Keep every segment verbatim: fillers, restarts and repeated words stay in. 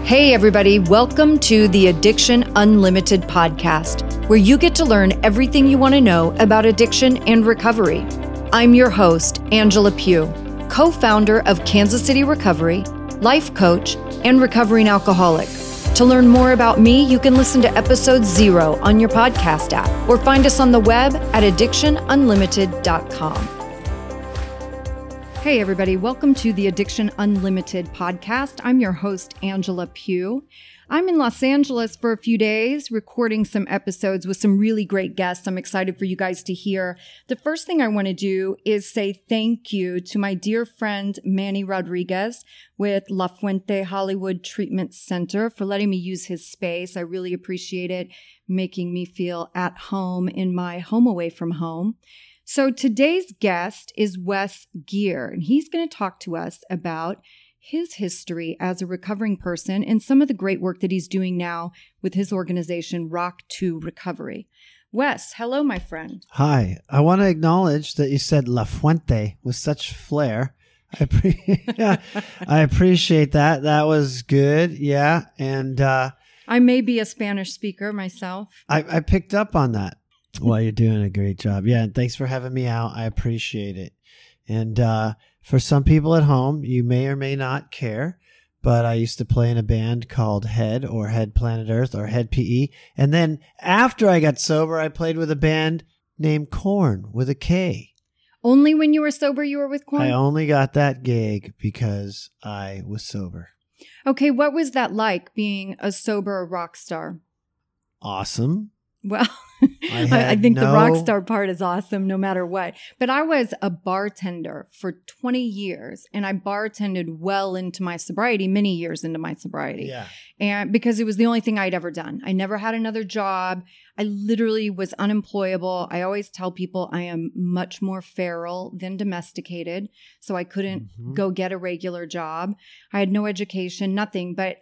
Hey everybody, welcome to the Addiction Unlimited podcast, where you get to learn everything you want to know about addiction and recovery. I'm your host, Angela Pugh, co-founder of Kansas City Recovery, life coach, and recovering alcoholic. To learn more about me, you can listen to episode zero on your podcast app or find us on the web at addiction unlimited dot com. Hey everybody, welcome to the Addiction Unlimited podcast. I'm your host, Angela Pugh. I'm in Los Angeles for a few days, recording some episodes with some really great guests I'm excited for you guys to hear. The first thing I want to do is say thank you to my dear friend, Manny Rodriguez with La Fuente Hollywood Treatment Center for letting me use his space. I really appreciate it, making me feel at home in my home away from home. So today's guest is Wes Geer, and he's going to talk to us about his history as a recovering person and some of the great work that he's doing now with his organization, Rock to Recovery. Wes, hello, my friend. Hi. I want to acknowledge that you said La Fuente with such flair. I, pre- yeah, I appreciate that. That was good. Yeah. And uh, I may be a Spanish speaker myself. I, I picked up on that. Well, you're doing a great job. Yeah, and thanks for having me out. I appreciate it. And uh, for some people at home, you may or may not care, but I used to play in a band called Head or Head Planet Earth or Head P E. And then after I got sober, I played with a band named Korn with a K. Only when you were sober you were with Korn? I only got that gig because I was sober. Okay, what was that like, being a sober rock star? Awesome. Well, I, I think no... the rock star part is awesome no matter what. But I was a bartender for twenty years, and I bartended well into my sobriety, many years into my sobriety. Yeah. And because it was the only thing I'd ever done. I never had another job. I literally was unemployable. I always tell people I am much more feral than domesticated, so I couldn't mm-hmm. go get a regular job. I had no education, nothing, but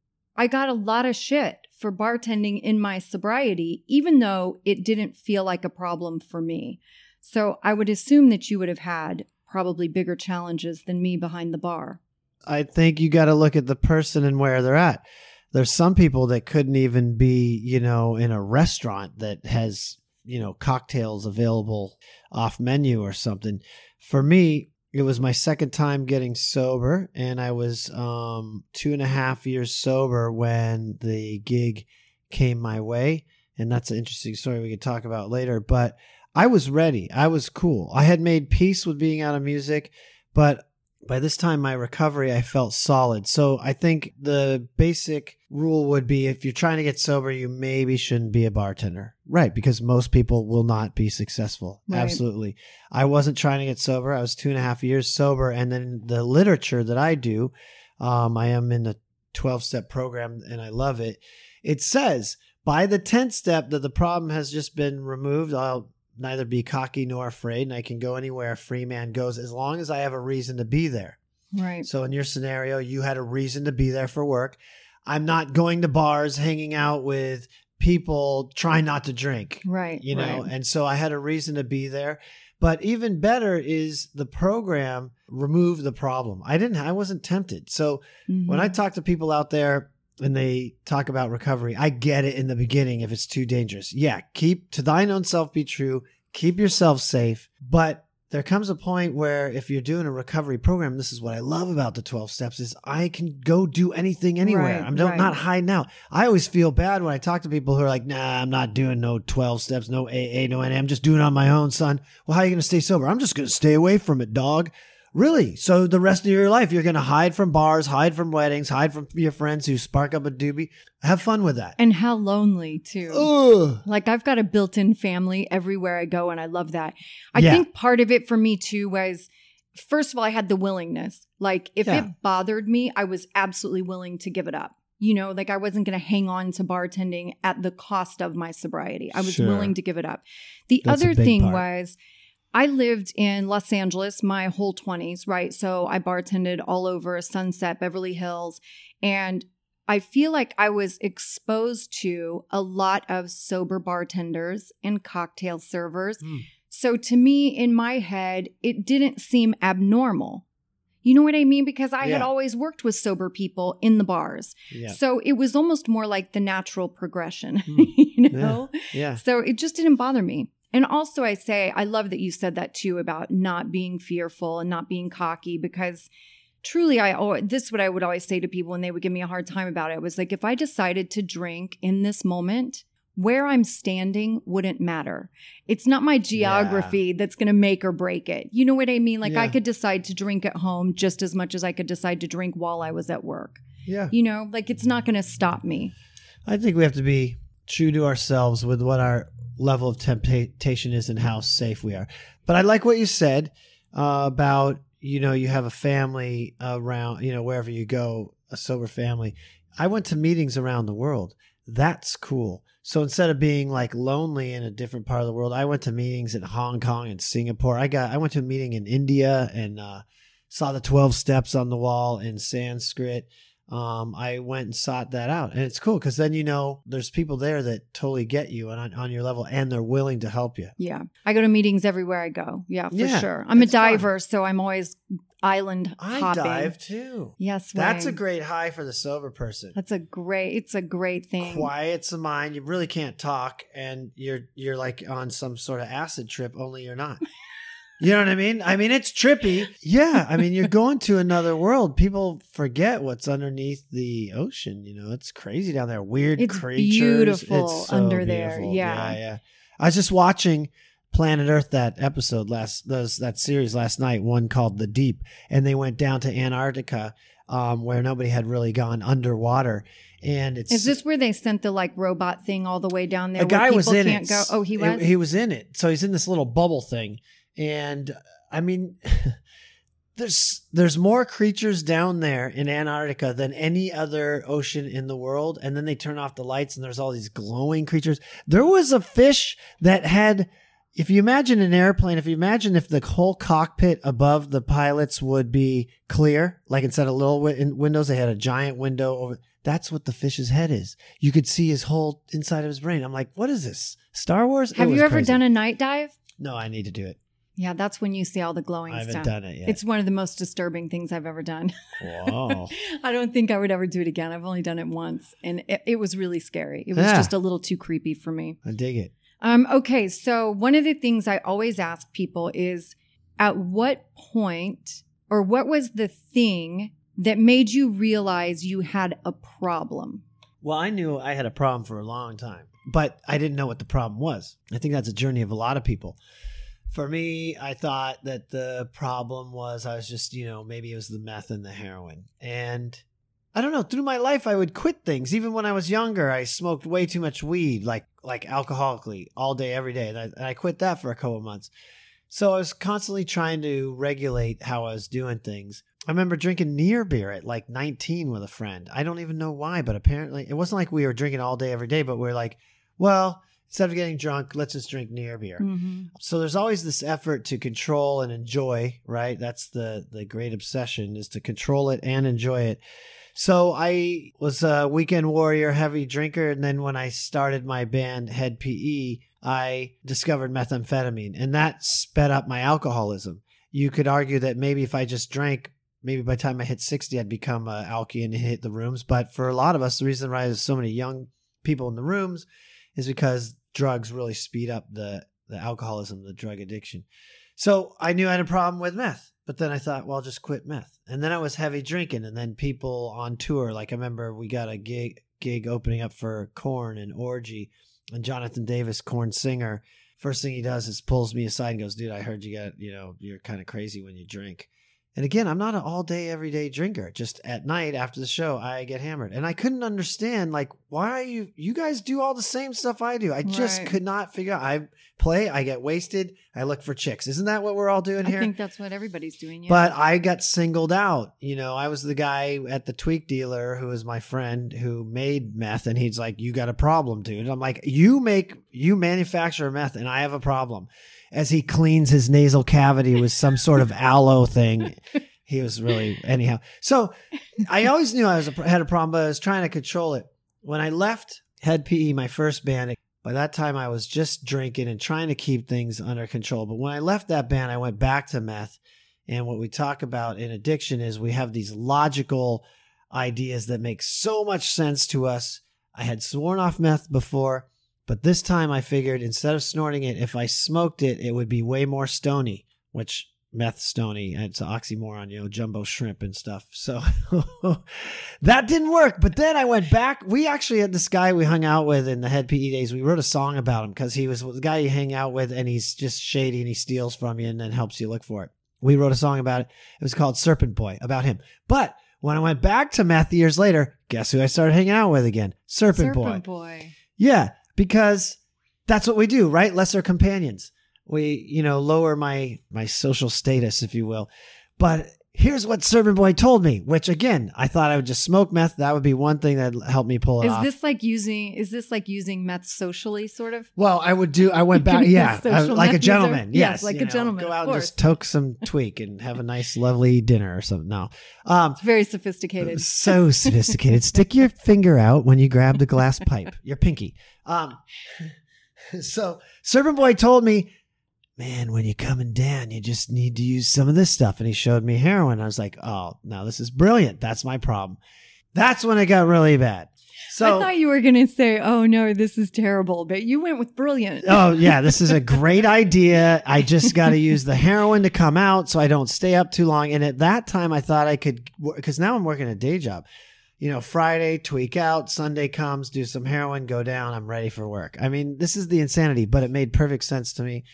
I got a lot of shit for bartending in my sobriety, even though it didn't feel like a problem for me. So I would assume that you would have had probably bigger challenges than me behind the bar. I think you got to look at the person and where they're at. There's some people that couldn't even be, you know, in a restaurant that has, you know, cocktails available off menu or something. For me, it was my second time getting sober, and I was um, two and a half years sober when the gig came my way. And that's an interesting story we could talk about later. But I was ready. I was cool. I had made peace with being out of music, but by this time, my recovery, I felt solid. So I think the basic rule would be if you're trying to get sober, you maybe shouldn't be a bartender. Right, because most people will not be successful. Right. Absolutely. I wasn't trying to get sober. I was two and a half years sober. And then the literature that I do, um, I am in the twelve-step program, and I love it. It says by the tenth step that the problem has just been removed. I'll neither be cocky nor afraid, and I can go anywhere a free man goes as long as I have a reason to be there. Right. So in your scenario, you had a reason to be there for work. I'm not going to bars, hanging out with people, trying not to drink. Right. You know, right. And so I had a reason to be there. But even better is the program removed the problem. I didn't, I wasn't tempted. So mm-hmm. when I talk to people out there, and they talk about recovery, I get it in the beginning if it's too dangerous. Yeah, keep to thine own self be true. Keep yourself safe. But there comes a point where if you're doing a recovery program, this is what I love about the twelve steps is I can go do anything anywhere. Right, I'm right. not hiding out. I always feel bad when I talk to people who are like, nah, I'm not doing no twelve steps, no A A, no N A. I'm just doing it on my own, son. Well, how are you going to stay sober? I'm just going to stay away from it, dog. Really? So the rest of your life, you're going to hide from bars, hide from weddings, hide from your friends who spark up a doobie. Have fun with that. And how lonely, too. Ugh. Like, I've got a built-in family everywhere I go, and I love that. I yeah. think part of it for me, too, was, first of all, I had the willingness. Like, if yeah. it bothered me, I was absolutely willing to give it up. You know, like I wasn't going to hang on to bartending at the cost of my sobriety. I was sure. willing to give it up. The That's other thing part. was, I lived in Los Angeles my whole twenties, right? So I bartended all over Sunset, Beverly Hills. And I feel like I was exposed to a lot of sober bartenders and cocktail servers. Mm. So to me, in my head, it didn't seem abnormal. You know what I mean? Because I Yeah. had always worked with sober people in the bars. Yeah. So it was almost more like the natural progression, Mm. you know? Yeah. So it just didn't bother me. And also I say, I love that you said that too about not being fearful and not being cocky, because truly, I always, this is what I would always say to people when they would give me a hard time about it. It was like, if I decided to drink in this moment, where I'm standing wouldn't matter. It's not my geography Yeah. that's going to make or break it. You know what I mean? Like Yeah. I could decide to drink at home just as much as I could decide to drink while I was at work. Yeah. You know, like it's not going to stop me. I think we have to be true to ourselves with what our level of temptation is and how safe we are. But I like what you said uh, about, you know, you have a family around, you know, wherever you go, a sober family. I went to meetings around the world. That's cool. So instead of being like lonely in a different part of the world, I went to meetings in Hong Kong and Singapore. I got I went to a meeting in India and uh, saw the twelve steps on the wall in Sanskrit. Um, I went and sought that out, and it's cool because then you know there's people there that totally get you and on, on your level, and they're willing to help you. Yeah. I go to meetings everywhere I go. Yeah, for Yeah, sure. I'm a it's fun. diver, so I'm always island I hopping. dive too. Yes, That's a Wayne. great high for the sober person. That's a great, it's a great thing. Quiets the mind. You really can't talk, and you're you're like on some sort of acid trip. Only you're not. You know what I mean? I mean, it's trippy. Yeah. I mean, you're going to another world. People forget what's underneath the ocean. You know, it's crazy down there. Weird It's creatures. beautiful It's so under there. beautiful. Yeah. Yeah. Yeah. I was just watching Planet Earth, that episode last, those, that series last night, one called The Deep. And they went down to Antarctica um, where nobody had really gone underwater. And it's. Is this where they sent the like robot thing all the way down there? A guy where people was in can't it. Go? Oh, he was? He was in it. So he's in this little bubble thing. And I mean, there's there's more creatures down there in Antarctica than any other ocean in the world. And then they turn off the lights and there's all these glowing creatures. There was a fish that had, if you imagine an airplane, if you imagine if the whole cockpit above the pilots would be clear, like instead of little wi- windows, they had a giant window over. That's what the fish's head is. You could see his whole inside of his brain. I'm like, what is this? Star Wars? Have you ever done a night dive? No, I need to do it. Yeah, that's when you see all the glowing I haven't stuff. done it yet. It's one of the most disturbing things I've ever done. Wow. I don't think I would ever do it again. I've only done it once, and it, it was really scary. It was Yeah. just a little too creepy for me. I dig it. Um, okay, so one of the things I always ask people is, at what point or what was the thing that made you realize you had a problem? Well, I knew I had a problem for a long time, but I didn't know what the problem was. I think that's a journey of a lot of people. For me, I thought that the problem was I was just, you know, maybe it was the meth and the heroin. And I don't know, through my life, I would quit things. Even when I was younger, I smoked way too much weed, like like alcoholically, all day, every day. And I, and I quit that for a couple of months. So I was constantly trying to regulate how I was doing things. I remember drinking near beer at like nineteen with a friend. I don't even know why, but apparently it wasn't like we were drinking all day, every day, but we were like, well, instead of getting drunk, let's just drink near beer. Mm-hmm. So there's always this effort to control and enjoy, right? That's the, the great obsession, is to control it and enjoy it. So I was a weekend warrior, heavy drinker. And then when I started my band Head P E, I discovered methamphetamine, and that sped up my alcoholism. You could argue that maybe if I just drank, maybe by the time I hit sixty, I'd become a alky and hit the rooms. But for a lot of us, the reason why there's so many young people in the rooms is because drugs really speed up the, the alcoholism, the drug addiction. So I knew I had a problem with meth, but then I thought, well, I'll just quit meth. And then I was heavy drinking, and then people on tour, like I remember we got a gig gig opening up for Korn and Orgy, and Jonathan Davis, Korn singer, first thing he does is pulls me aside and goes, dude, I heard you got, you know, you're kind of crazy when you drink. And again, I'm not an all day, everyday drinker. Just at night after the show, I get hammered. And I couldn't understand, like, why are you, you guys do all the same stuff I do. I just Right. could not figure out. I play, I get wasted, I look for chicks. Isn't that what we're all doing I here? think that's what everybody's doing. Yeah. But I got singled out. You know, I was the guy at the tweak dealer who was my friend who made meth, and he's like, you got a problem, dude. I'm like, you make, you manufacture meth, and I have a problem. As he cleans his nasal cavity with some sort of aloe thing. He was really, anyhow. So I always knew I was a, had a problem, but I was trying to control it. When I left Head P E, my first band, by that time I was just drinking and trying to keep things under control. But when I left that band, I went back to meth. And what we talk about in addiction is we have these logical ideas that make so much sense to us. I had sworn off meth before, but this time I figured instead of snorting it, if I smoked it, it would be way more stony, which meth stony, it's an oxymoron, you know, jumbo shrimp and stuff. So that didn't work. But then I went back. We actually had this guy we hung out with in the Head P E days. We wrote a song about him because he was the guy you hang out with and he's just shady and he steals from you and then helps you look for it. We wrote a song about it. It was called Serpent Boy, about him. But when I went back to meth years later, guess who I started hanging out with again? Serpent, Serpent Boy. Boy. Yeah, because that's what we do, right? Lesser companions. We, you know, lower my my social status, if you will. But here's what Serpent Boy told me, which again, I thought I would just smoke meth. That would be one thing that helped me pull it Is off. this like using, is this like using meth socially, sort of? Well, I would do, I went back, yeah, I, like a gentleman. User? Yes, yes, like you a know, gentleman. Go out of and course. just toke some tweak and have a nice, lovely dinner or something. No. Um, It's very sophisticated. So sophisticated. Stick your finger out when you grab the glass pipe, your pinky. Um, so Serpent Boy told me, man, when you're coming down, you just need to use some of this stuff. And he showed me heroin. I was like, oh, no, this is brilliant. That's my problem. That's when it got really bad. So I thought you were going to say, oh, no, this is terrible. But you went with brilliant. Oh, yeah, this is a great idea. I just got to use the heroin to come out so I don't stay up too long. And at that time, I thought I could, because now I'm working a day job. You know, Friday, tweak out, Sunday comes, do some heroin, go down, I'm ready for work. I mean, this is the insanity, but it made perfect sense to me.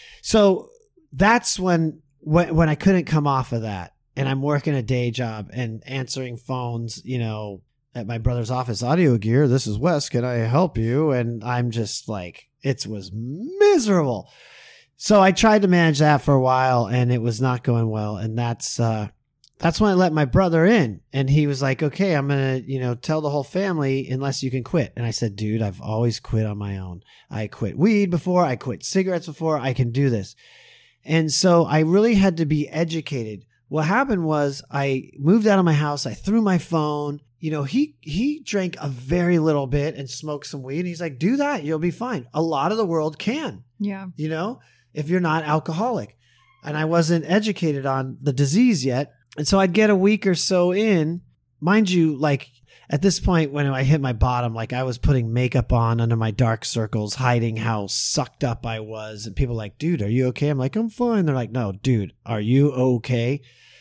So that's when, when when I couldn't come off of that, and I'm working a day job and answering phones, you know, at my brother's office. Audio Gear, this is Wes. Can I help you? And I'm just like, it was miserable. So I tried to manage that for a while, and it was not going well. And that's uh, that's when I let my brother in, and he was like, "Okay, I'm gonna, you know, tell the whole family unless you can quit." And I said, "Dude, I've always quit on my own. I quit weed before, I quit cigarettes before. I can do this." And so I really had to be educated. What happened was I moved out of my house. I threw my phone. You know, he he drank a very little bit and smoked some weed. And he's like, "Do that, you'll be fine." A lot of the world can. Yeah. You know, if you're not alcoholic. And I wasn't educated on the disease yet. And so I'd get a week or so in, mind you, like at this point when I hit my bottom, like I was putting makeup on under my dark circles, hiding how sucked up I was. And people were like, "Dude, are you okay?" I'm like, "I'm fine." They're like, "No, dude, are you okay?"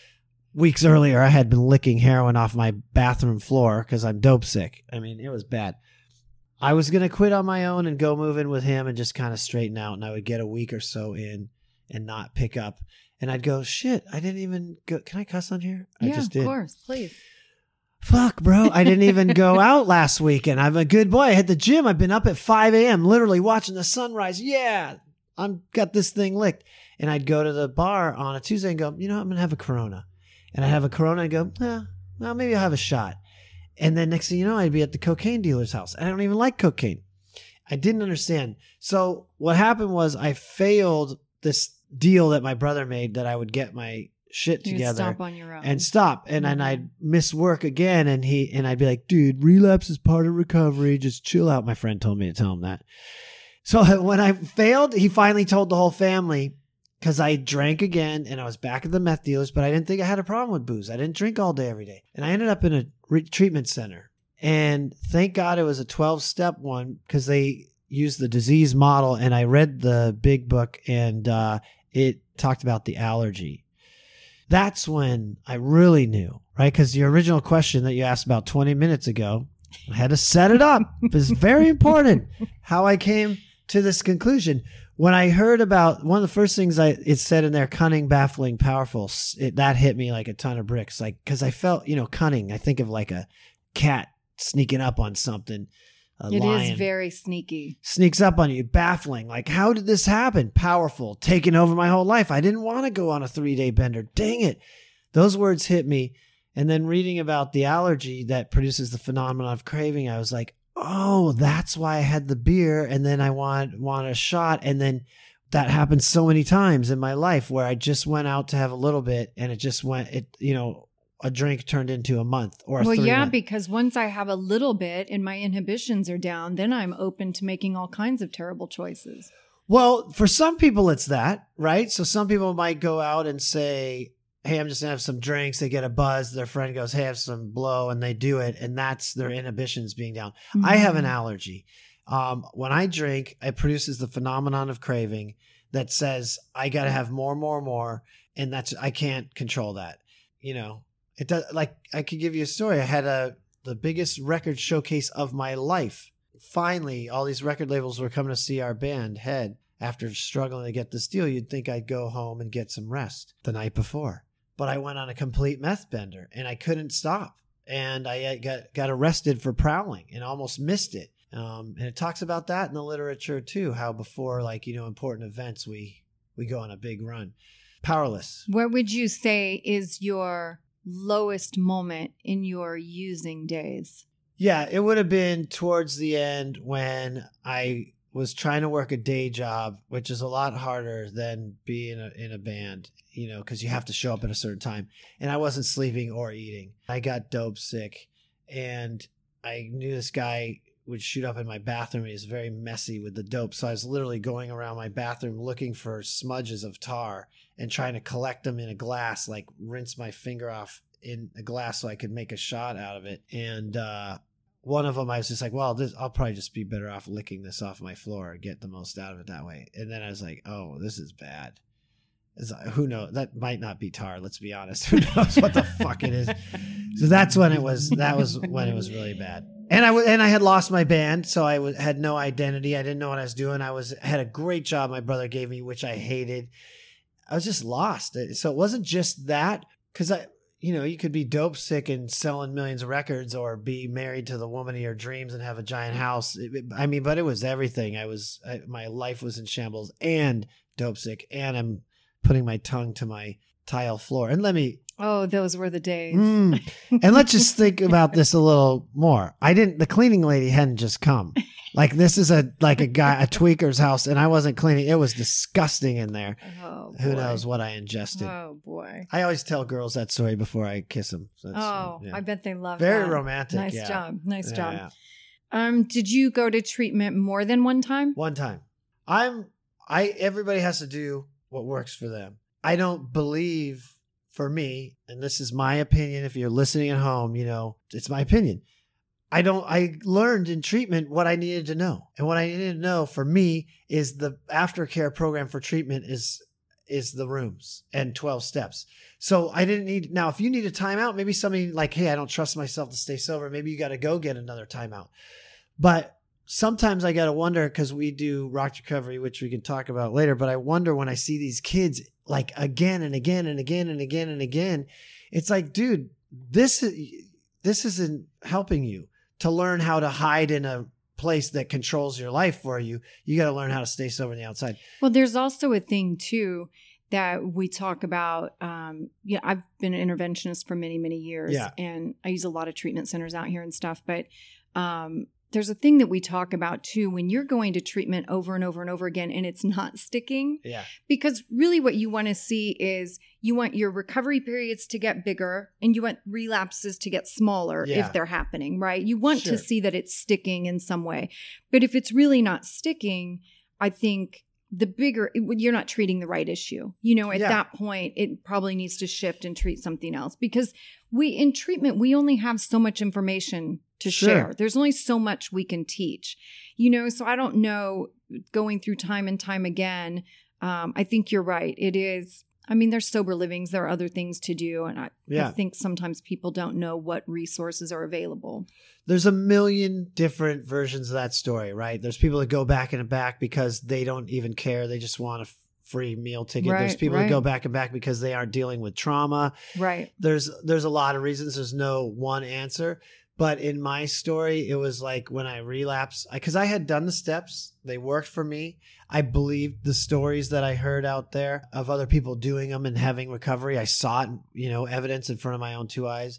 Weeks earlier, I had been licking heroin off my bathroom floor because I'm dope sick. I mean, it was bad. I was going to quit on my own and go move in with him and just kind of straighten out. And I would get a week or so in and not pick up. And I'd go, shit, I didn't even go. Can I cuss on here? I yeah, just did. Of course, please. Fuck, bro. I didn't even go out last weekend. I'm a good boy. I hit the gym. I've been up at five a.m. literally watching the sunrise. Yeah, I'm got this thing licked. And I'd go to the bar on a Tuesday and go, you know, I'm going to have a Corona. And I'd have a Corona and go, eh, well, maybe I'll have a shot. And then next thing you know, I'd be at the cocaine dealer's house. I don't even like cocaine. I didn't understand. So what happened was I failed this deal that my brother made that I would get my shit You together stop on your own. and stop. And Mm-hmm. then I'd miss work again. And he, and I'd be like, dude, relapse is part of recovery. Just chill out. My friend told me to tell him that. So when I failed, he finally told the whole family because I drank again and I was back at the meth dealers, but I didn't think I had a problem with booze. I didn't drink all day every day. And I ended up in a re- treatment center. And thank God it was a twelve step one because they used the disease model. And I read the big book and uh, it talked about the allergy. That's when I really knew, right? Because the original question that you asked about twenty minutes ago, I had to set it up. It was very important how I came to this conclusion. When I heard about one of the first things I it said in there, cunning, baffling, powerful, it, that hit me like a ton of bricks. Like, because I felt, you know, cunning. I think of like a cat sneaking up on something. A It lion is very sneaky. sneaks up on you. Baffling. Like, how did this happen? Powerful. Taking over my whole life. I didn't want to go on a three-day bender. Dang it. Those words hit me. And then reading about the allergy that produces the phenomenon of craving, I was like, oh, that's why I had the beer. And then I want, want a shot. And then that happened so many times in my life where I just went out to have a little bit and it just went, it, you know, a drink turned into a month or a Well, three yeah, month. because once I have a little bit and my inhibitions are down, then I'm open to making all kinds of terrible choices. Well, for some people, it's that, right? So some people might go out and say, hey, I'm just gonna have some drinks. They get a buzz. Their friend goes, hey, have some blow, and they do it, and that's their inhibitions being down. Mm-hmm. I have an allergy. Um, when I drink, it produces the phenomenon of craving that says I got to have more, more, more, and that's I can't control that. You know, it does. Like I could give you a story. I had a the biggest record showcase of my life. Finally, all these record labels were coming to see our band Head. After struggling to get this deal, you'd think I'd go home and get some rest the night before. But I went on a complete meth bender and I couldn't stop. And I got, got arrested for prowling and almost missed it. Um, and it talks about that in the literature too, how before like, you know, important events, we, we go on a big run. Powerless. What would you say is your lowest moment in your using days? Yeah, it would have been towards the end when I was trying to work a day job, which is a lot harder than being in a, in a band, you know, because you have to show up at a certain time. And I wasn't sleeping or eating. I got dope sick, and I knew this guy would shoot up in my bathroom. He was very messy with the dope. So I was literally going around my bathroom looking for smudges of tar and trying to collect them in a glass, like rinse my finger off in a glass so I could make a shot out of it. And, uh, one of them, I was just like, well, this, I'll probably just be better off licking this off my floor and get the most out of it that way. And then I was like, oh, this is bad. It's like, who knows? That might not be tar. Let's be honest. Who knows what the fuck it is? So that's when it was, that was when it was really bad. And I w- and I had lost my band. So I w- had no identity. I didn't know what I was doing. I was, had a great job my brother gave me, which I hated. I was just lost. So it wasn't just that, because I, you know, you could be dope sick and selling millions of records, or be married to the woman of your dreams and have a giant house. I mean, but it was everything. I was, I, my life was in shambles, and dope sick, and I'm putting my tongue to my tile floor. And let me. Oh, those were the days. Mm, and let's just think about this a little more. I didn't, the cleaning lady hadn't just come. Like this is a, like a guy, a tweaker's house, and I wasn't cleaning. It was disgusting in there. Oh, Who boy. knows what I ingested. Oh boy. I always tell girls that story before I kiss them. So oh, yeah. I bet they love Very that. romantic. Nice yeah. job. Nice Yeah, job. yeah. Um, did you go to treatment more than one time? One time. I'm, I, everybody has to do what works for them. I don't believe, for me, and this is my opinion, if you're listening at home, you know, it's my opinion. I don't, I learned in treatment what I needed to know. And what I needed to know for me is the aftercare program for treatment is, is the rooms and twelve steps. So I didn't need, now if you need a timeout, maybe somebody like, hey, I don't trust myself to stay sober. Maybe you got to go get another timeout. But sometimes I got to wonder, because we do rock recovery, which we can talk about later. But I wonder when I see these kids like again and again and again and again and again, it's like, dude, this is, this isn't helping you to learn how to hide in a place that controls your life for you. You got to learn how to stay sober on the outside. Well, there's also a thing too that we talk about. Um, yeah, I've been an interventionist for many, many years, Yeah. and I use a lot of treatment centers out here and stuff. But um, there's a thing that we talk about too when you're going to treatment over and over and over again, and it's not sticking. Yeah. Because really, what you want to see is you want your recovery periods to get bigger, and you want relapses to get smaller Yeah. if they're happening, right? You want Sure. to see that it's sticking in some way. But if it's really not sticking, I think the bigger, you're not treating the right issue. You know, at Yeah. that point, it probably needs to shift and treat something else, because we, in treatment, we only have so much information to Sure. share. There's only so much we can teach, you know? So I don't know, going through time and time again, um, I think you're right. It is, I mean, there's sober livings. There are other things to do. And I, Yeah. I think sometimes people don't know what resources are available. There's a million different versions of that story, right? There's people that go back and back because they don't even care. They just want a f- free meal ticket. Right, There's people right. that go back and back because they aren't dealing with trauma. Right. There's there's a lot of reasons. There's no one answer. But in my story, it was like when I relapsed, because I, I had done the steps. They worked for me. I believed the stories that I heard out there of other people doing them and having recovery. I saw it, you know, evidence in front of my own two eyes.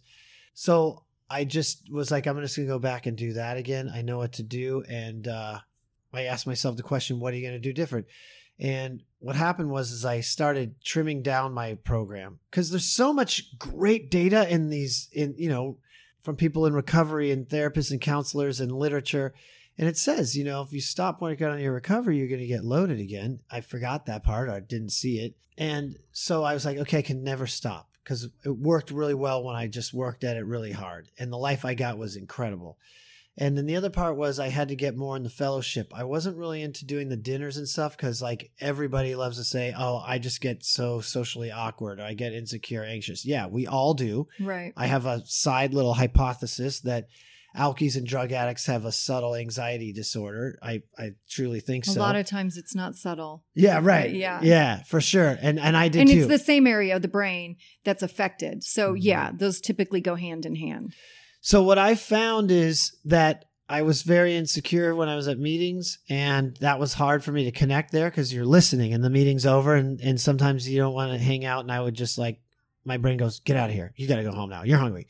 So I just was like, I'm just going to go back and do that again. I know what to do. And uh, I asked myself the question, what are you going to do different? And what happened was is I started trimming down my program, because there's so much great data in these, in you know, from people in recovery and therapists and counselors and literature. And it says, you know, if you stop working on your recovery, you're going to get loaded again. I forgot that part. I didn't see it. And so I was like, okay, I can never stop. because it worked really well when I just worked at it really hard. And the life I got was incredible. And then the other part was I had to get more in the fellowship. I wasn't really into doing the dinners and stuff because like everybody loves to say, oh, I just get so socially awkward or I get insecure, anxious. Yeah, we all do. Right. I have a side little hypothesis that alkies and drug addicts have a subtle anxiety disorder. I, I truly think so. A lot of times it's not subtle. Yeah, right. But yeah. Yeah, for sure. And and I did and too. it's the same area of the brain that's affected. So mm-hmm. yeah, those typically go hand in hand. So what I found is that I was very insecure when I was at meetings, and that was hard for me to connect there because you're listening and the meeting's over, and, and sometimes you don't want to hang out. And I would just like, my brain goes, get out of here. You got to go home now. You're hungry.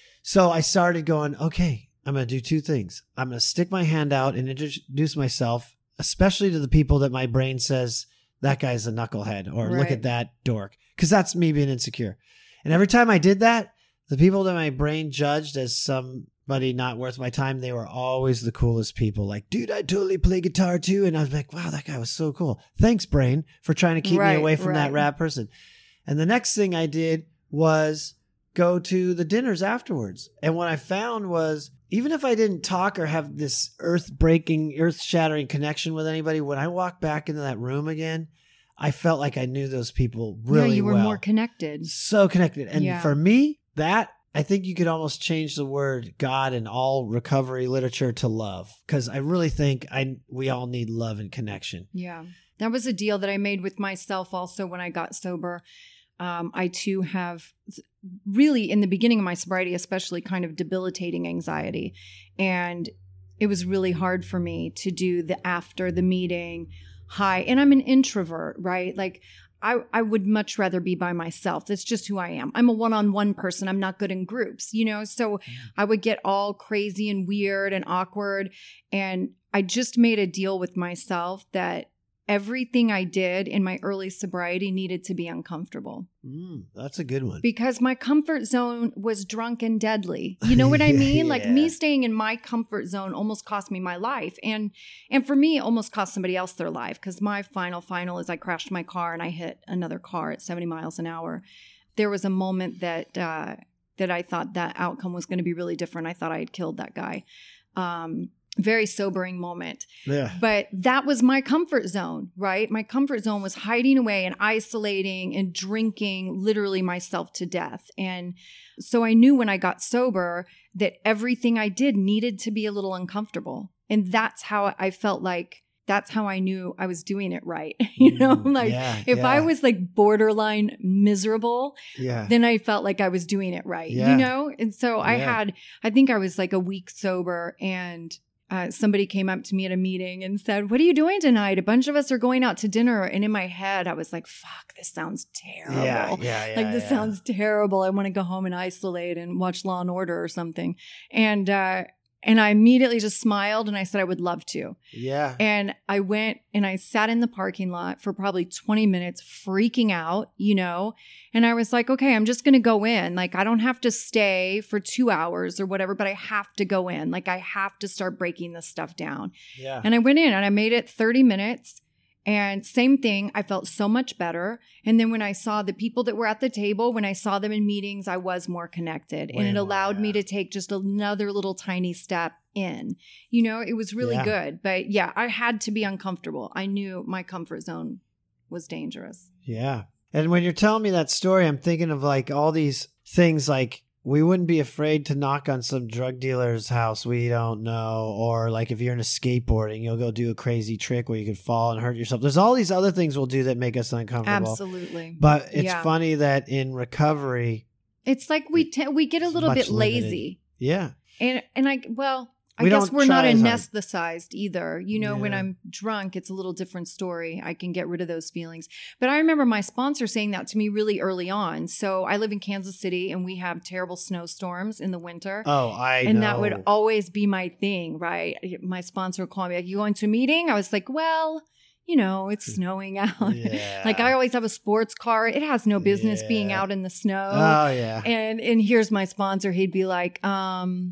So I started going, okay, I'm going to do two things. I'm going to stick my hand out and introduce myself, especially to the people that my brain says, that guy's a knucklehead, or right. look at that dork, because that's me being insecure. And every time I did that, the people that my brain judged as somebody not worth my time, they were always the coolest people. Like, dude, I totally play guitar too. And I was like, wow, that guy was so cool. Thanks, brain, for trying to keep right, me away from right. that rad person. And the next thing I did was go to the dinners afterwards. And what I found was, even if I didn't talk or have this earth-breaking, earth-shattering connection with anybody, when I walked back into that room again, I felt like I knew those people really well. Yeah, you were well. more connected. So connected. And yeah. for me, that, I think you could almost change the word God in all recovery literature to love, because I really think I we all need love and connection. Yeah. That was a deal that I made with myself also when I got sober. Um, I too have really, in the beginning of my sobriety, especially kind of debilitating anxiety. And it was really hard for me to do the after the meeting high. And I'm an introvert, right? Like, I, I would much rather be by myself. That's just who I am. I'm a one-on-one person. I'm not good in groups, you know? So I would get all crazy and weird and awkward. And I just made a deal with myself that everything I did in my early sobriety needed to be uncomfortable. Mm, that's a good one. Because my comfort zone was drunk and deadly. You know what I mean? yeah. Like me staying in my comfort zone almost cost me my life. And and for me, it almost cost somebody else their life. Because my final, final is I crashed my car and I hit another car at seventy miles an hour. There was a moment that, uh, that I thought that outcome was going to be really different. I thought I had killed that guy. Um, Very sobering moment. Yeah. But that was my comfort zone, right? My comfort zone was hiding away and isolating and drinking literally myself to death. And so I knew when I got sober that everything I did needed to be a little uncomfortable. And that's how I felt like, that's how I knew I was doing it right. you know, like yeah, if yeah. I was like borderline miserable, yeah. then I felt like I was doing it right, yeah. you know? And so I yeah. had, I think I was like a week sober, and Uh, somebody came up to me at a meeting and said, what are you doing tonight? A bunch of us are going out to dinner. And in my head, I was like, fuck, this sounds terrible. Yeah, yeah, yeah, like, this yeah. sounds terrible. I want to go home and isolate and watch Law and Order or something. And, uh, and I immediately just smiled and I said I would love to. Yeah. And I went and I sat in the parking lot for probably twenty minutes freaking out, you know, and I was like, okay, I'm just going to go in. Like, I don't have to stay for two hours or whatever, but I have to go in. Like, I have to start breaking this stuff down. Yeah. And I went in and I made it thirty minutes. And same thing, I felt so much better. And then when I saw the people that were at the table, when I saw them in meetings, I was more connected. Way and it more, allowed yeah. me to take just another little tiny step in. You know, it was really Yeah. good. But yeah, I had to be uncomfortable. I knew my comfort zone was dangerous. Yeah. And when you're telling me that story, I'm thinking of like all these things like, we wouldn't be afraid to knock on some drug dealer's house we don't know. Or like if you're into skateboarding, you'll go do a crazy trick where you could fall and hurt yourself. There's all these other things we'll do that make us uncomfortable. Absolutely. But it's Yeah. funny that in recovery, It's like we te- we get a It's little much bit limited. lazy. yeah. And and I well, I We guess don't we're not try as hard. anesthetized either. You know, when Yeah. I'm drunk, it's a little different story. I can get rid of those feelings. But I remember my sponsor saying that to me really early on. So I live in Kansas City and we have terrible snowstorms in the winter. Oh, I and know. that would always be my thing, right? My sponsor would call me like, you going to a meeting? I was like, well, you know, it's snowing out. Yeah. Like I always have a sports car. It has no business being Yeah. out in the snow. Oh, yeah. And and here's my sponsor. He'd be like, um,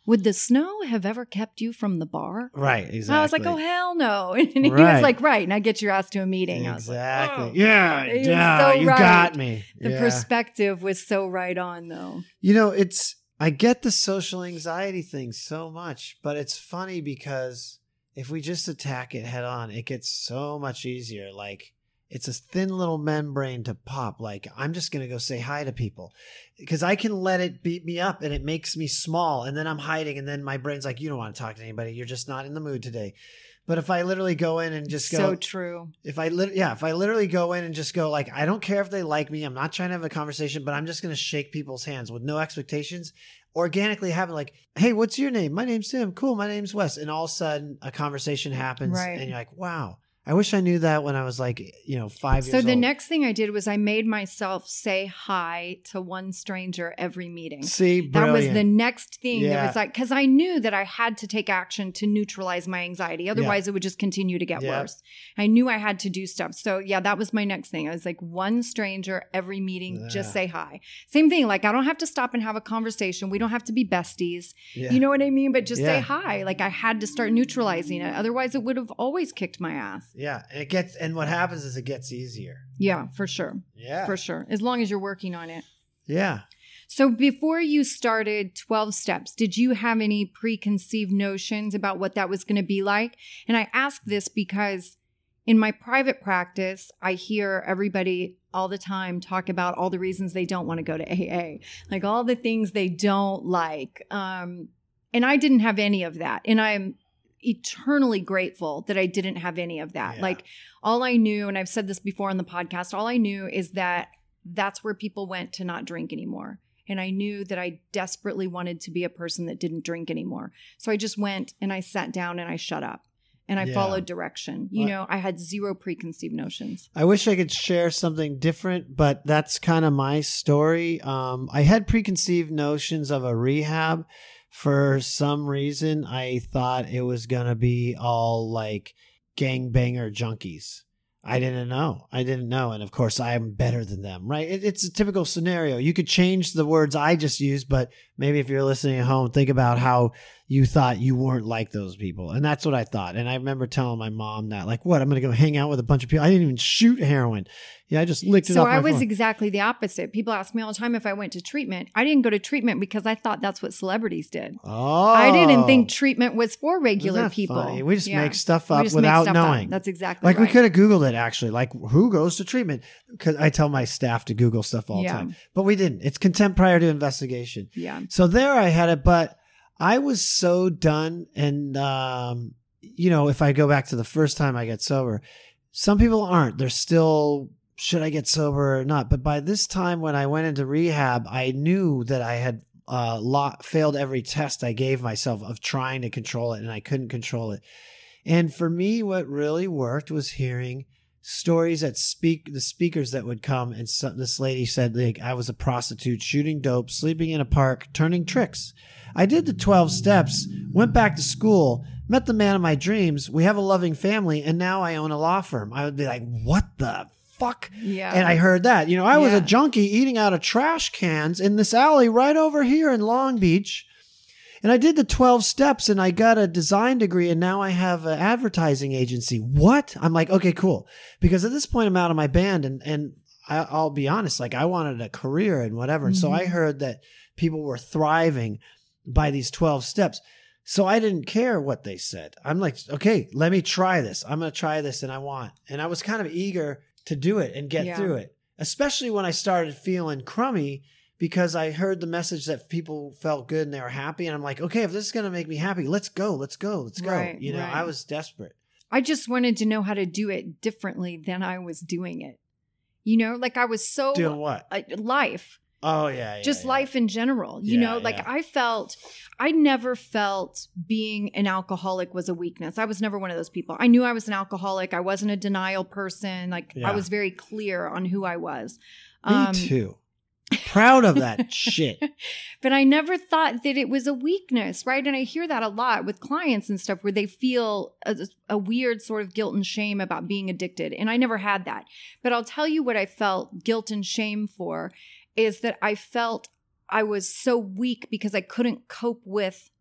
would the snow have ever kept you from the bar? Right, exactly. And I was like, oh, hell no. And he Right. was like, right. And I get your ass to a meeting. Exactly. I was like, oh. Yeah, He was yeah, so you right. got me. The Yeah. perspective was so right on, though. You know, it's, I get the social anxiety thing so much, but it's funny because if we just attack it head on, it gets so much easier. Like, it's a thin little membrane to pop. Like, I'm just going to go say hi to people because I can let it beat me up and it makes me small. And then I'm hiding. And then my brain's like, you don't want to talk to anybody. You're just not in the mood today. But if I literally go in and just go, So true. if I lit, yeah, if I literally go in and just go like, I don't care if they like me. I'm not trying to have a conversation, but I'm just going to shake people's hands with no expectations. Organically having like, hey, what's your name? My name's Tim. Cool. My name's Wes. And all of a sudden a conversation happens Right. and you're like, wow. I wish I knew that when I was like, you know, five years So old. the next thing I did was I made myself say hi to one stranger every meeting. See, That brilliant. was the next thing that Yeah. was like, because I knew that I had to take action to neutralize my anxiety. Otherwise, it would just continue to get Yeah. worse. I knew I had to do stuff. So, yeah, that was my next thing. I was like, one stranger every meeting, Yeah. just say hi. Same thing. Like, I don't have to stop and have a conversation. We don't have to be besties. Yeah. You know what I mean? But just say Yeah. hi. Like, I had to start neutralizing it. Otherwise, it would have always kicked my ass. Yeah. And it gets, and what happens is it gets easier. Yeah, for sure. Yeah. For sure. As long as you're working on it. Yeah. So before you started twelve steps, did you have any preconceived notions about what that was going to be like? And I ask this because in my private practice, I hear everybody all the time talk about all the reasons they don't want to go to A A, like all the things they don't like. Um, and I didn't have any of that. And I'm eternally grateful that I didn't have any of that. Yeah. Like all I knew, and I've said this before on the podcast, all I knew is that that's where people went to not drink anymore. And I knew that I desperately wanted to be a person that didn't drink anymore. So I just went and I sat down and I shut up and I Yeah. followed direction. You What- know, I had zero preconceived notions. I wish I could share something different, but that's kind of my story. Um, I had preconceived notions of a rehab. For some reason, I thought it was going to be all like gangbanger junkies. I didn't know. I didn't know. And of course, I'm better than them, right? It, it's a typical scenario. You could change the words I just used, but maybe if you're listening at home, think about how you thought you weren't like those people. And that's what I thought. And I remember telling my mom that, like, what? I'm going to go hang out with a bunch of people. I didn't even shoot heroin. Yeah, I just licked it So off my I was phone. exactly the opposite. People ask me all the time if I went to treatment. I didn't go to treatment because I thought that's what celebrities did. Oh. I didn't think treatment was for regular Isn't that people. funny? We just Yeah. make stuff We up just make without stuff up. knowing. That's exactly Like right. we could have Googled it actually. Like who goes to treatment? Because I tell my staff to Google stuff all the Yeah. time, but we didn't. It's contempt prior to investigation. Yeah. So there I had it, but I was so done. And, um, you know, if I go back to the first time I got sober, some people aren't. They're still, should I get sober or not? But by this time when I went into rehab, I knew that I had uh, lot, failed every test I gave myself of trying to control it, and I couldn't control it. And for me, what really worked was hearing stories that speak the speakers that would come. And so, this lady said, like, I was a prostitute, shooting dope, sleeping in a park, turning tricks. I did the twelve steps, went back to school, met the man of my dreams. We have a loving family, and now I own a law firm. I would be like, what the fuck? Yeah. And I heard that, you know, I was Yeah. a junkie eating out of trash cans in this alley right over here in Long Beach. And I did the twelve steps and I got a design degree and now I have an advertising agency. What? I'm like, okay, cool. Because at this point I'm out of my band and, and I, I'll be honest, like I wanted a career and whatever. And so I Mhm. heard that people were thriving by these twelve steps. So I didn't care what they said. I'm like, okay, let me try this. I'm going to try this and I want. And I was kind of eager to do it and get Yeah. through it, especially when I started feeling crummy because I heard the message that people felt good and they were happy. And I'm like, okay, if this is going to make me happy, let's go, let's go, let's go. Right, you know, right. I was desperate. I just wanted to know how to do it differently than I was doing it. You know, like I was so Doing what? uh, life, Oh, yeah. yeah just yeah. life in general. You Yeah, know, like yeah. I felt, I never felt being an alcoholic was a weakness. I was never one of those people. I knew I was an alcoholic. I wasn't a denial person. Like Yeah. I was very clear on who I was. Me Um, too. Proud of that shit. But I never thought that it was a weakness, right? And I hear that a lot with clients and stuff where they feel a, a weird sort of guilt and shame about being addicted. And I never had that. But I'll tell you what I felt guilt and shame for is that I felt I was so weak because I couldn't cope with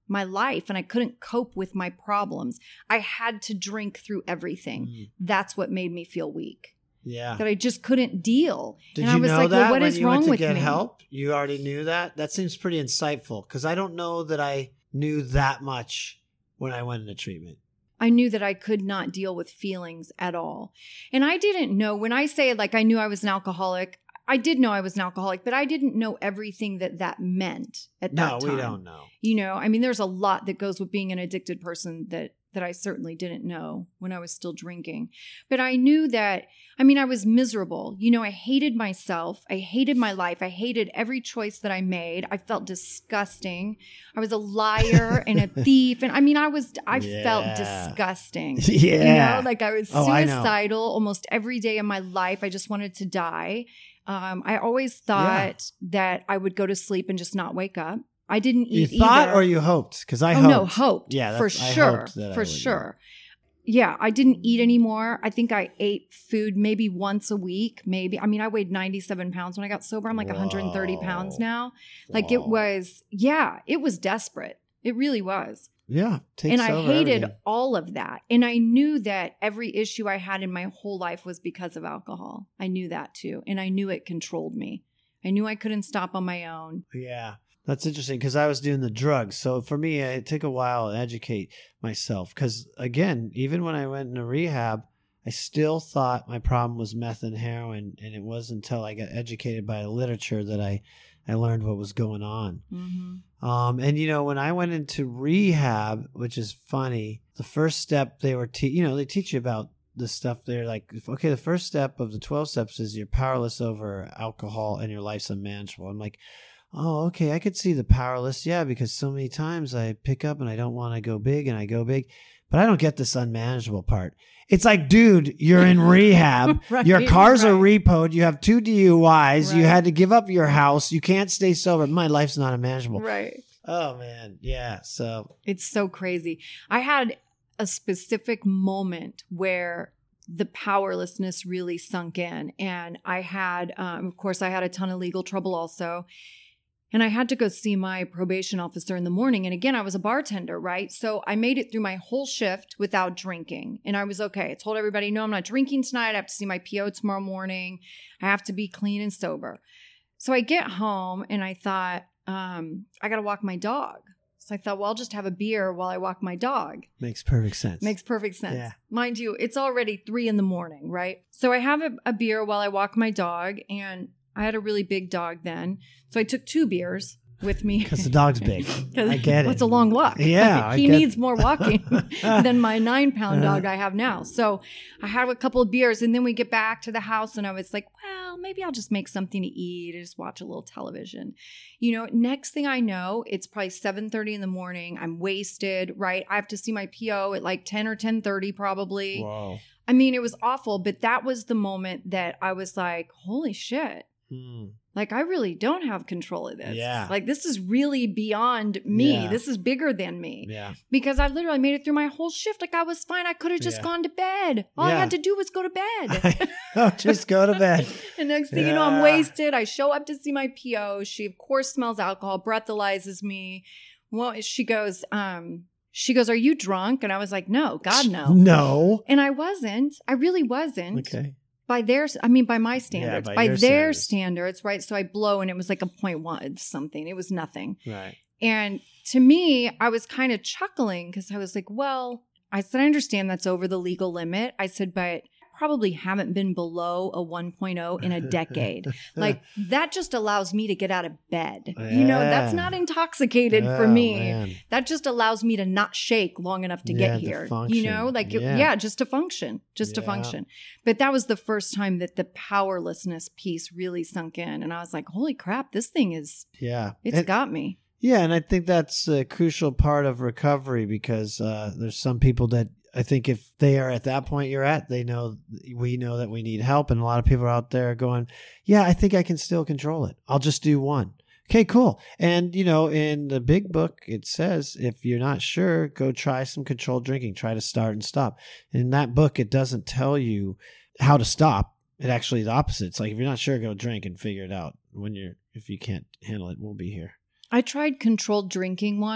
my life and I couldn't cope with my problems. I had to drink through everything. Mm. That's what made me feel weak. Yeah. That I just couldn't deal. Did and you I was know like, that well, what when is you wrong went to with get me? help? You already knew that? That seems pretty insightful because I don't know that I knew that much when I went into treatment. I knew that I could not deal with feelings at all. And I didn't know, when I say like I knew I was an alcoholic, I did know I was an alcoholic, but I didn't know everything that that meant at that no, time. No, we don't know. You know, I mean, there's a lot that goes with being an addicted person that that I certainly didn't know when I was still drinking. But I knew that, I mean, I was miserable. You know, I hated myself. I hated my life. I hated every choice that I made. I felt disgusting. I was a liar and a thief. And I mean, I was, I yeah. felt disgusting. Yeah. You know, like I was oh, suicidal I almost every day of my life. I just wanted to die. Um, I always thought yeah. that I would go to sleep and just not wake up. I didn't eat You thought either. or you hoped? Because I oh, hoped. no, hoped. Yeah, for sure. For sure. Yeah, I didn't eat anymore. I think I ate food maybe once a week, maybe. I mean, I weighed ninety-seven pounds when I got sober. I'm like Whoa. one hundred thirty pounds now. Like Whoa. It was, yeah, it was desperate. It really was. Yeah. And I hated everything. all of that. And I knew that every issue I had in my whole life was because of alcohol. I knew that too. And I knew it controlled me. I knew I couldn't stop on my own. Yeah. That's interesting because I was doing the drugs. So for me, it took a while to educate myself because, again, even when I went into rehab, I still thought my problem was meth and heroin. And it wasn't until I got educated by the literature that I, I learned what was going on. Mm-hmm. Um, and, you know, when I went into rehab, which is funny, the first step they were, te- you know, they teach you about this stuff. They're like, okay, the first step of the twelve steps is you're powerless over alcohol and your life's unmanageable. I'm like, oh, okay, I could see the powerless. Yeah, because so many times I pick up and I don't want to go big and I go big, but I don't get this unmanageable part. It's like, dude, you're in rehab. right, your cars right. are repoed. You have two D U Is. Right. You had to give up your house. You can't stay sober. My life's not unmanageable. Right. Oh, man. Yeah. So it's so crazy. I had a specific moment where the powerlessness really sunk in. And I had, um, of course, I had a ton of legal trouble also. And I had to go see my probation officer in the morning. And again, I was a bartender, right? So I made it through my whole shift without drinking. And I was okay. I told everybody, no, I'm not drinking tonight. I have to see my P O tomorrow morning. I have to be clean and sober. So I get home and I thought, um, I got to walk my dog. So I thought, well, I'll just have a beer while I walk my dog. Makes perfect sense. Makes perfect sense. Yeah. Mind you, it's already three in the morning, right? So I have a, a beer while I walk my dog, and I had a really big dog then. So I took two beers with me. Because the dog's big. I get it. Well, it's a long walk. Yeah. he I get needs more walking than my nine pound dog I have now. So I had a couple of beers, and then we get back to the house, and I was like, well, maybe I'll just make something to eat and just watch a little television. You know, next thing I know, it's probably seven thirty in the morning. I'm wasted, right? I have to see my P O at like ten or ten thirty probably. Whoa. I mean, it was awful, but that was the moment that I was like, holy shit. Hmm. Like, I really don't have control of this. Yeah. Like, this is really beyond me. Yeah. This is bigger than me. Yeah. Because I literally made it through my whole shift. Like, I was fine. I could have just Yeah. gone to bed. All Yeah. I had to do was go to bed. oh, just go to bed. And next thing you know, Yeah. I'm wasted. I show up to see my P O. She, of course, smells alcohol, breathalyzes me. Well, she goes, um, she goes, are you drunk? And I was like, no, God, no. No. And I wasn't. I really wasn't. Okay. By their, I mean, by my standards, by by, your their standards. standards, right? So I blow and it was like a point one something. It was nothing. Right. And to me, I was kind of chuckling because I was like, well, I said, I understand that's over the legal limit. I said, but probably haven't been below a one point oh in a decade. Like, that just allows me to get out of bed. Yeah. You know, that's not intoxicated for Oh, me. man. That just allows me to not shake long enough to Yeah, get to here. function. You know, like, it- Yeah. yeah, just to function, just to Yeah. function. But that was the first time that the powerlessness piece really sunk in. And I was like, holy crap, this thing is, Yeah. it's And- got me. Yeah, and I think that's a crucial part of recovery because uh, there's some people that I think if they are at that point you're at, they know we know that we need help. And a lot of people are out there going, yeah, I think I can still control it. I'll just do one. Okay, cool. And, you know, in the big book, it says if you're not sure, go try some controlled drinking. Try to start and stop. In that book, it doesn't tell you how to stop. It actually is the opposite. It's like if you're not sure, go drink and figure it out. When you're, if you can't handle it, we'll be here. I tried controlled drinking once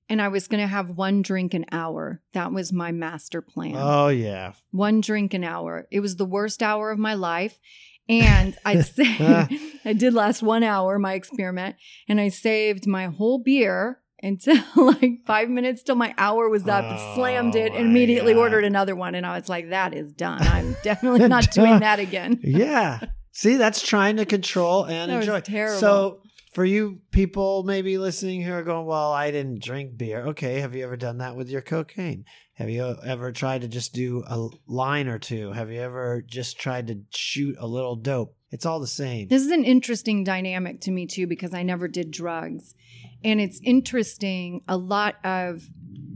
and I was going to have one drink an hour. That was my master plan. Oh, yeah. One drink an hour. It was the worst hour of my life. And I sa- I did last one hour, my experiment, and I saved my whole beer until like five minutes till my hour was up, Oh, slammed it, and immediately God. ordered another one. And I was like, that is done. I'm definitely not doing that again. Yeah. See, that's trying to control and That was enjoy. terrible. So for you people maybe listening who are going, well, I didn't drink beer. Okay. Have you ever done that with your cocaine? Have you ever tried to just do a line or two? Have you ever just tried to shoot a little dope? It's all the same. This is an interesting dynamic to me too, because I never did drugs. And it's interesting. A lot of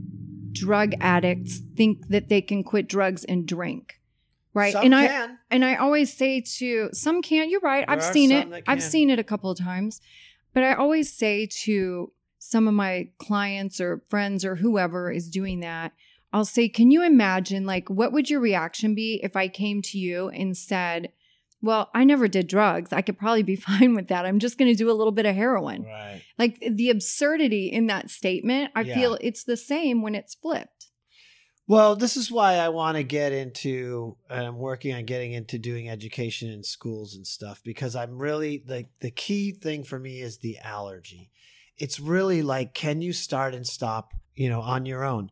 drug addicts think that they can quit drugs and drink. Right. Some and can. I and I always say to some can't, you're right. There I've are seen some it. that I've can. seen it a couple of times. But I always say to some of my clients or friends or whoever is doing that, I'll say, can you imagine, like, what would your reaction be if I came to you and said, well, I never did drugs. I could probably be fine with that. I'm just going to do a little bit of heroin. Right. Like the absurdity in that statement, I Yeah. feel it's the same when it's flipped. Well, this is why I want to get into, and I'm working on getting into doing education in schools and stuff, because I'm really, the, the key thing for me is the allergy. It's really like, can you start and stop, you know, on your own?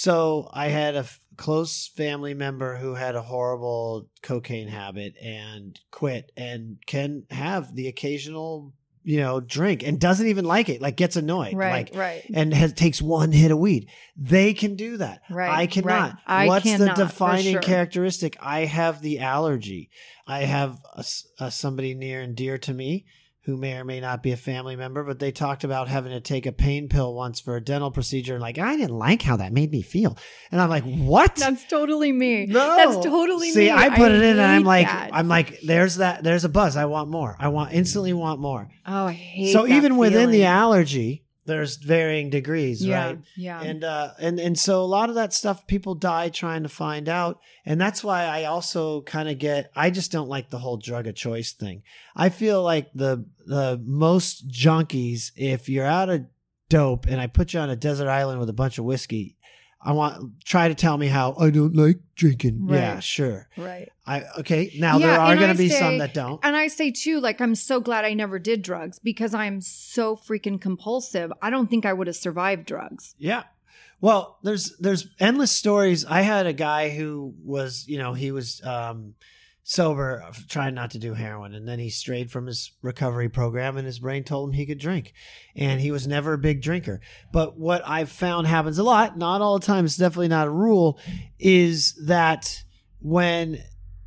So I had a f- close family member who had a horrible cocaine habit and quit, and can have the occasional, you know, drink and doesn't even like it, like gets annoyed. Right, like, right. and has, takes one hit of weed. They can do that. Right, I cannot. right. I What's cannot, the for defining sure. characteristic? I have the allergy. I have a s a somebody near and dear to me who may or may not be a family member, but they talked about having to take a pain pill once for a dental procedure. And like, I didn't like how that made me feel. And I'm like, what? That's totally me. No. That's totally See, me. I put it in and I'm hate like, that. I'm like, there's that, there's a buzz. I want more. I want instantly want more. Oh, I hate So that even within the feeling. allergy, there's varying degrees, yeah, right? Yeah. And uh, and and so a lot of that stuff, people die trying to find out, and that's why I also kind of get. I just don't like the whole drug of choice thing. I feel like the the most junkies, if you're out of dope and I put you on a desert island with a bunch of whiskey, I want try to tell me how I don't like drinking. Right. Yeah, sure. right. I okay. Now Yeah, there are and going I to be say- some that don't. And I say too, like, I'm so glad I never did drugs because I'm so freaking compulsive. I don't think I would have survived drugs. Yeah. Well, there's there's endless stories. I had a guy who was, you know, he was um, sober, trying not to do heroin, and then he strayed from his recovery program, and his brain told him he could drink, and he was never a big drinker. But what I've found happens a lot, not all the time, it's definitely not a rule, is that when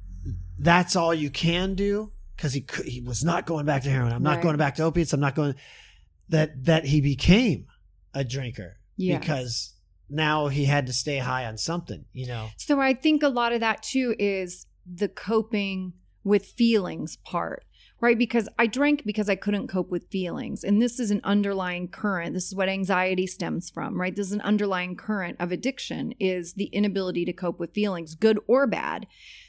that's all you can do, because he could, he was not going back to heroin. I'm not Right. going back to opiates. I'm not going. That that he became a drinker. Yes. Because now he had to stay high on something, you know. So I think a lot of that too is the coping with feelings part, right? Because I drank because I couldn't cope with feelings. And this is an underlying current. This is what anxiety stems from, right? This is an underlying current of addiction is the inability to cope with feelings, good or bad.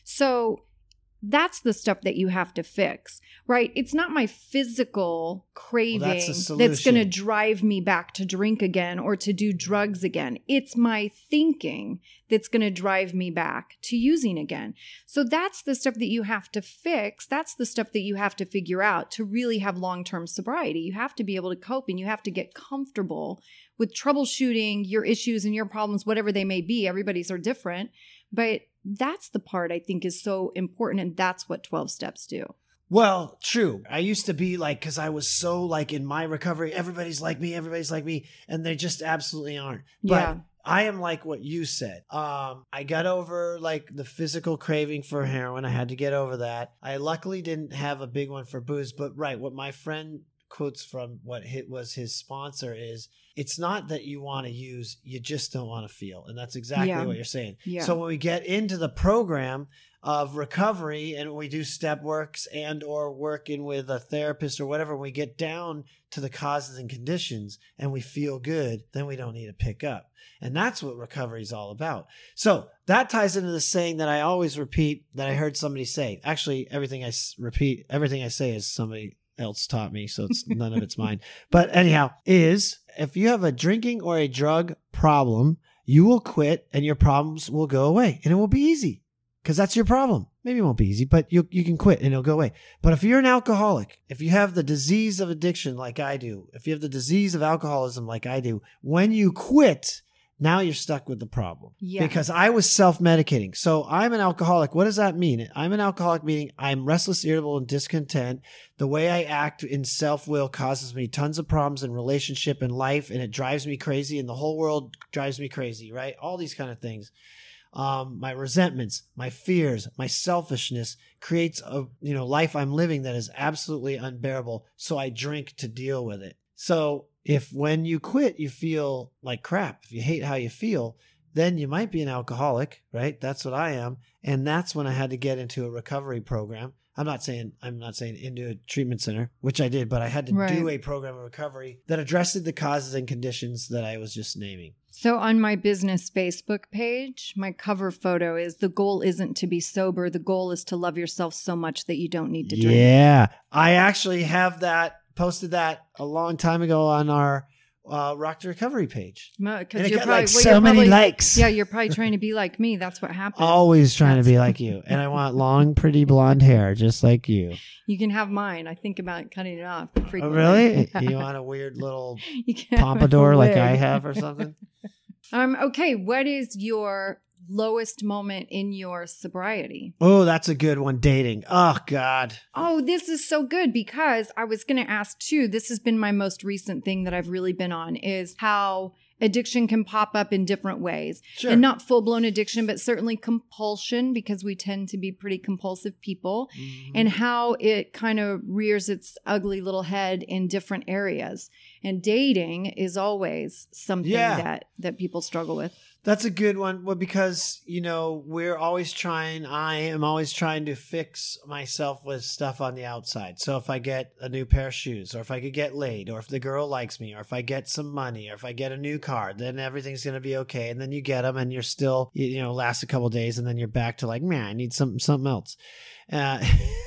So that's the stuff that you have to fix, right? It's not my physical craving Well, that's a that's solution. going to drive me back to drink again or to do drugs again. It's my thinking that's going to drive me back to using again. So that's the stuff that you have to fix. That's the stuff that you have to figure out to really have long-term sobriety. You have to be able to cope and you have to get comfortable with troubleshooting your issues and your problems, whatever they may be. Everybody's are different, but that's the part I think is so important. And that's what twelve steps do. Well, true. I used to be like, because I was so like in my recovery, everybody's like me, everybody's like me, and they just absolutely aren't. But Yeah. I am like what you said. Um, I got over like the physical craving for heroin. I had to get over that. I luckily didn't have a big one for booze, but right, what my friend quotes from what hit was his sponsor is, it's not that you want to use, you just don't want to feel. And that's exactly Yeah. what you're saying. Yeah. So when we get into the program of recovery and we do step works and or working with a therapist or whatever, we get down to the causes and conditions and we feel good, then we don't need to pick up. And that's what recovery is all about. So that ties into the saying that I always repeat that I heard somebody say. Actually, everything I s- repeat, everything I say is somebody else taught me, so it's none of it's mine. But anyhow, is if you have a drinking or a drug problem, you will quit and your problems will go away and it will be easy because that's your problem. Maybe it won't be easy, but you you can quit and it'll go away. But if you're an alcoholic, if you have the disease of addiction like I do, if you have the disease of alcoholism like I do, when you quit, now you're stuck with the problem. Yeah. Because I was self-medicating. So I'm an alcoholic. What does that mean? I'm an alcoholic meaning I'm restless, irritable, and discontent. The way I act in self-will causes me tons of problems in relationship and life, and it drives me crazy, and the whole world drives me crazy, right? All these kind of things. Um, my resentments, my fears, my selfishness creates a you know life I'm living that is absolutely unbearable. So I drink to deal with it. So if when you quit, you feel like crap, if you hate how you feel, then you might be an alcoholic, right? That's what I am. And that's when I had to get into a recovery program. I'm not saying, I'm not saying into a treatment center, which I did, but I had to Right. do a program of recovery that addressed the causes and conditions that I was just naming. So on my business Facebook page, my cover photo is the goal isn't to be sober. The goal is to love yourself so much that you don't need to drink. Yeah. I actually have that, posted that a long time ago on our uh, Rock to Recovery page. Because And it you're got probably like well, so you're many probably- likes. Yeah, you're probably trying to be like me. That's what happened. Always trying That's- to be like you. And I want long, pretty blonde hair, just like you. You can have mine. I think about cutting it off Oh, frequently. really? You want a weird little You can have a pompadour like wig. I have or something? Um. Okay. What is your lowest moment in your sobriety? Oh, that's a good one. Dating. Oh, God. Oh, this is so good because I was going to ask too. This has been my most recent thing that I've really been on is how addiction can pop up in different ways. Sure. And not full-blown addiction, but certainly compulsion because we tend to be pretty compulsive people. Mhm. And how it kind of rears its ugly little head in different areas. And dating is always something Yeah. that, that people struggle with. That's a good one. Well, because, you know, we're always trying, I am always trying to fix myself with stuff on the outside. So if I get a new pair of shoes, or if I could get laid, or if the girl likes me, or if I get some money, or if I get a new car, then everything's going to be okay. And then you get them and you're still, you, you know, last a couple of days and then you're back to like, man, I need something, something else. Uh,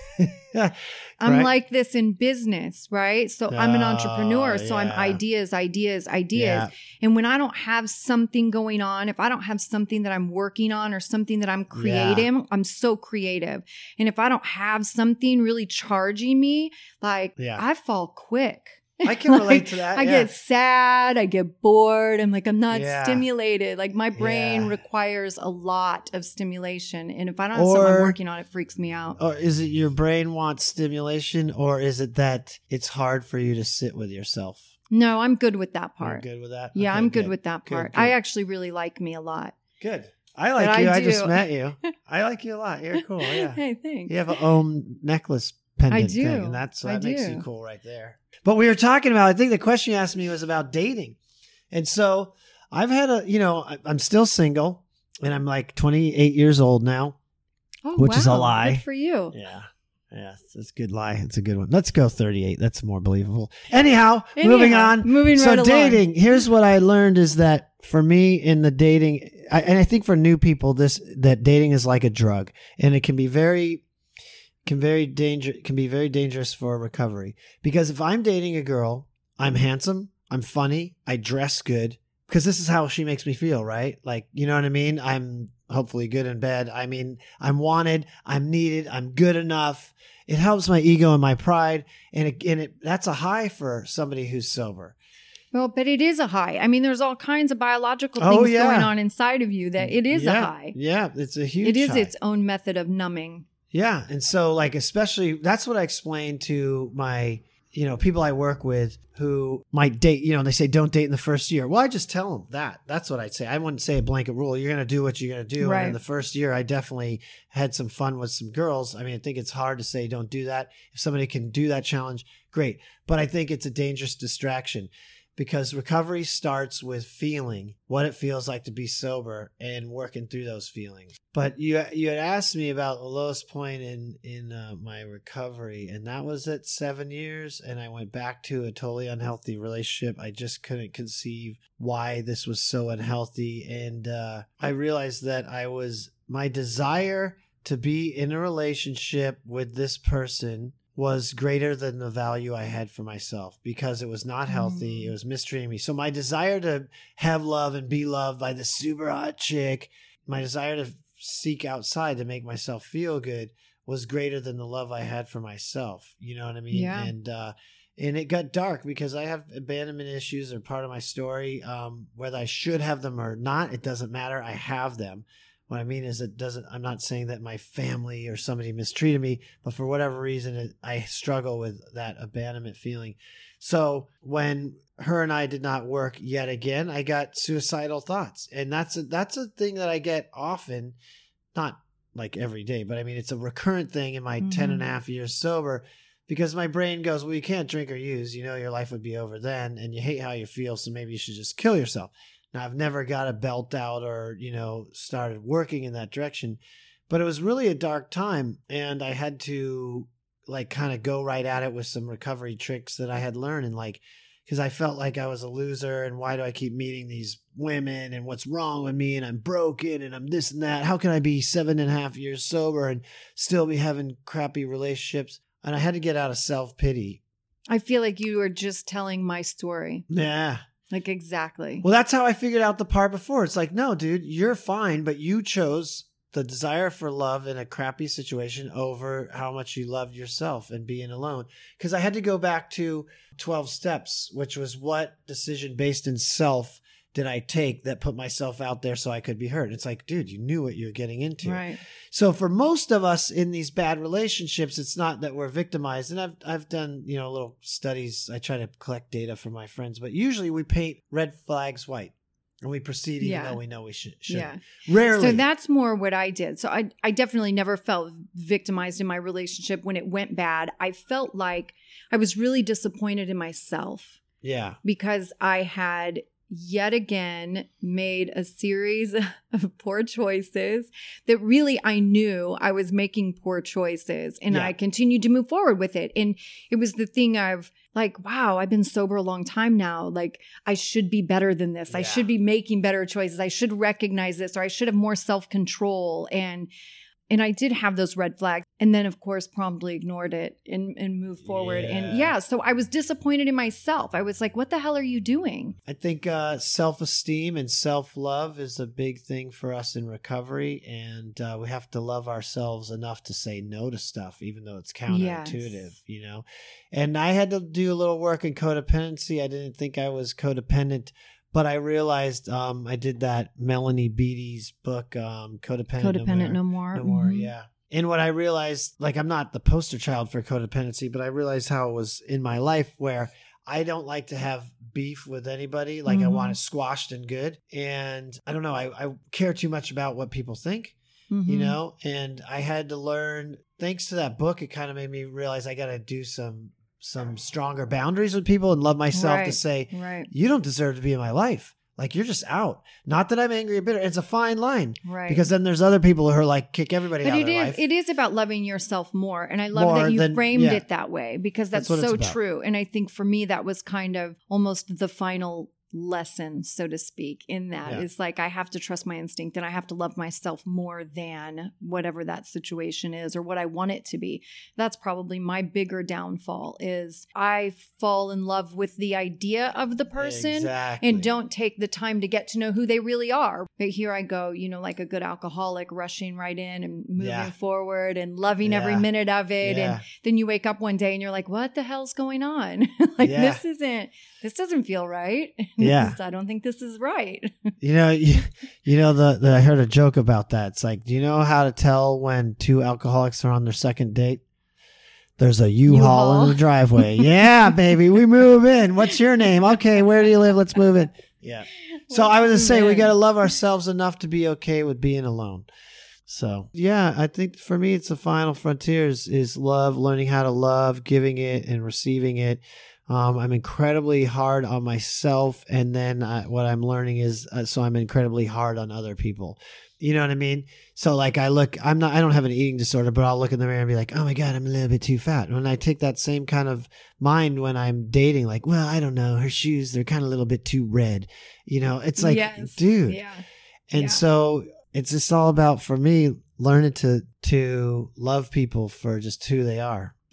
I'm right? like this in business, right? So I'm an Oh, entrepreneur. So I'm yeah. ideas, ideas, ideas. Yeah. And when I don't have something going on, if I don't have something that I'm working on or something that I'm creating, I'm so creative. And if I don't have something really charging me, like Yeah. I fall quick. I can relate to that. I yeah. get sad. I get bored. I'm like, I'm not Yeah. stimulated. Like my brain Yeah. requires a lot of stimulation. And if I don't have someone Or- working on it, it freaks me out. Or is it your brain wants stimulation, or is it that it's hard for you to sit with yourself? No, I'm good with that You're part. good with that? Yeah, Okay, I'm good, good. with that Good, part. good. I actually really like me a lot. Good. I like But you. I I, just do. met you. I like you a lot. You're cool. Yeah. Hey, thanks. You have an ohm necklace pendant I do. thing, and that's so I that makes do. you cool right there. But we were talking about, I think the question you asked me was about dating. And so I've had a, you know, I- I'm still single and I'm like twenty-eight years old now. Oh, Which is a wow. lie. Good for you. Yeah. Yeah. It's a good lie. It's a good one. Let's go thirty-eight. That's more believable. Anyhow, Anyhow, moving on. Moving So right along. dating, here's what I learned is that for me in the dating, I, and I think for new people, this that dating is like a drug, and it can be very, can very danger, can be very dangerous for recovery. Because if I'm dating a girl, I'm handsome, I'm funny, I dress good, because this is how she makes me feel, right? Like, you know what I mean? I'm hopefully good in bed. I mean, I'm wanted, I'm needed, I'm good enough. It helps my ego and my pride, and it, and it that's a high for somebody who's sober. Well, but it is a high. I mean, there's all kinds of biological Oh, things yeah. going on inside of you that it is yeah, a high. Yeah, it's a huge It is high. its own method of numbing. Yeah. And so like, especially that's what I explain to my, you know, people I work with who might date, you know, they say, don't date in the first year. Well, I just tell them that. That's what I'd say. I wouldn't say a blanket rule. You're going to do what you're going to do. Right. And in the first year, I definitely had some fun with some girls. I mean, I think it's hard to say, don't do that. If somebody can do that challenge, great. But I think it's a dangerous distraction. Because recovery starts with feeling what it feels like to be sober and working through those feelings. But you you had asked me about the lowest point in in uh, my recovery, and that was at seven years. And I went back to a totally unhealthy relationship. I just couldn't conceive why this was so unhealthy, and uh, I realized that I was my desire to be in a relationship with this person was greater than the value I had for myself because it was not healthy. Mm. It was mistreating me. So my desire to have love and be loved by this super hot chick, my desire to seek outside to make myself feel good was greater than the love I had for myself. You know what I mean? Yeah. And, uh, and it got dark because I have abandonment issues are part of my story. Um, whether I should have them or not, it doesn't matter. I have them. What I mean is it doesn't, I'm not saying that my family or somebody mistreated me, but for whatever reason, it, I struggle with that abandonment feeling. So when her and I did not work yet again, I got suicidal thoughts. And that's a, that's a thing that I get often, not like every day, but I mean, it's a recurrent thing in my mm-hmm. ten and a half years sober because my brain goes, well, you can't drink or use, you know, your life would be over then and you hate how you feel. So maybe you should just kill yourself. Now, I've never got a belt out or, you know, started working in that direction, but it was really a dark time. And I had to like kind of go right at it with some recovery tricks that I had learned. And like, because I felt like I was a loser and why do I keep meeting these women and what's wrong with me and I'm broken and I'm this and that. How can I be seven and a half years sober and still be having crappy relationships? And I had to get out of self-pity. I feel like you were just telling my story. Yeah. Like exactly. Well, that's how I figured out the part before. It's like, no, dude, you're fine, but you chose the desire for love in a crappy situation over how much you loved yourself and being alone. Because I had to go back to twelve steps, which was what decision based in self did I take that put myself out there so I could be heard? It's like, dude, you knew what you're getting into. Right. So for most of us in these bad relationships, it's not that we're victimized. And I've I've done, you know, little studies. I try to collect data from my friends, but usually we paint red flags white and we proceed even yeah. though we know we should. shouldn't. Yeah. Rarely. So that's more what I did. So I, I definitely never felt victimized in my relationship when it went bad. I felt like I was really disappointed in myself. Yeah. Because I had yet again made a series of poor choices that really I knew I was making poor choices and Yeah. I continued to move forward with it. And it was the thing of like, wow, I've been sober a long time now. Like I should be better than this. I Yeah. should be making better choices. I should recognize this or I should have more self-control. And And I did have those red flags and then, of course, promptly ignored it and, and moved forward. Yeah. And yeah, so I was disappointed in myself. I was like, what the hell are you doing? I think uh, self-esteem and self-love is a big thing for us in recovery. And uh, we have to love ourselves enough to say no to stuff, even though it's counterintuitive, Yes. you know? And I had to do a little work in codependency. I didn't think I was codependent. But I realized um, I did that Melanie Beattie's book, um, Codependent, Codependent No No More. More. No More, Mhm. yeah. And what I realized, like I'm not the poster child for codependency, but I realized how it was in my life where I don't like to have beef with anybody. Like I Mhm. want it squashed and good. And I don't know, I, I care too much about what people think, Mhm. you know? And I had to learn, thanks to that book, it kind of made me realize I got to do some some stronger boundaries with people and love myself to Right. say, Right. you don't deserve to be in my life. Like you're just out. Not that I'm angry or bitter. It's a fine line. Right. Because then there's other people who are like kick everybody But out it of their is life. it is about loving yourself more. And I love More that you than- framed yeah. it that way because that's, That's what it's so about. true. And I think for me that was kind of almost the final lesson, so to speak, in that. Yeah. It's like I have to trust my instinct and I have to love myself more than whatever that situation is or what I want it to be. That's probably my bigger downfall is I fall in love with the idea of the person Exactly. and don't take the time to get to know who they really are. But here I go, you know, like a good alcoholic rushing right in and moving Yeah. forward and loving every Yeah. minute of it. Yeah. And then you wake up one day and you're like, what the hell's going on? like Yeah. this isn't, this doesn't feel right. Yeah. I don't think this is right. You know, you, you know, the, the I heard a joke about that. It's like, do you know how to tell when two alcoholics are on their second date? There's a U-Haul, U-Haul? in the driveway. Yeah, baby, we move in. What's your name? Okay, where do you live? Let's move in. Yeah. So I was just saying, we got to love ourselves enough to be okay with being alone. So yeah, I think for me, it's the final frontier is, is love, learning how to love, giving it and receiving it. Um, I'm incredibly hard on myself. And then I, what I'm learning is, uh, so I'm incredibly hard on other people. You know what I mean? So like I look, I'm not, I don't have an eating disorder, but I'll look in the mirror and be like, oh my God, I'm a little bit too fat. And when I take that same kind of mind when I'm dating, like, well, I don't know, her shoes, they're kind of a little bit too red. You know, it's like, Yes. dude. Yeah. And Yeah. so it's just all about, for me, learning to, to love people for just who they are.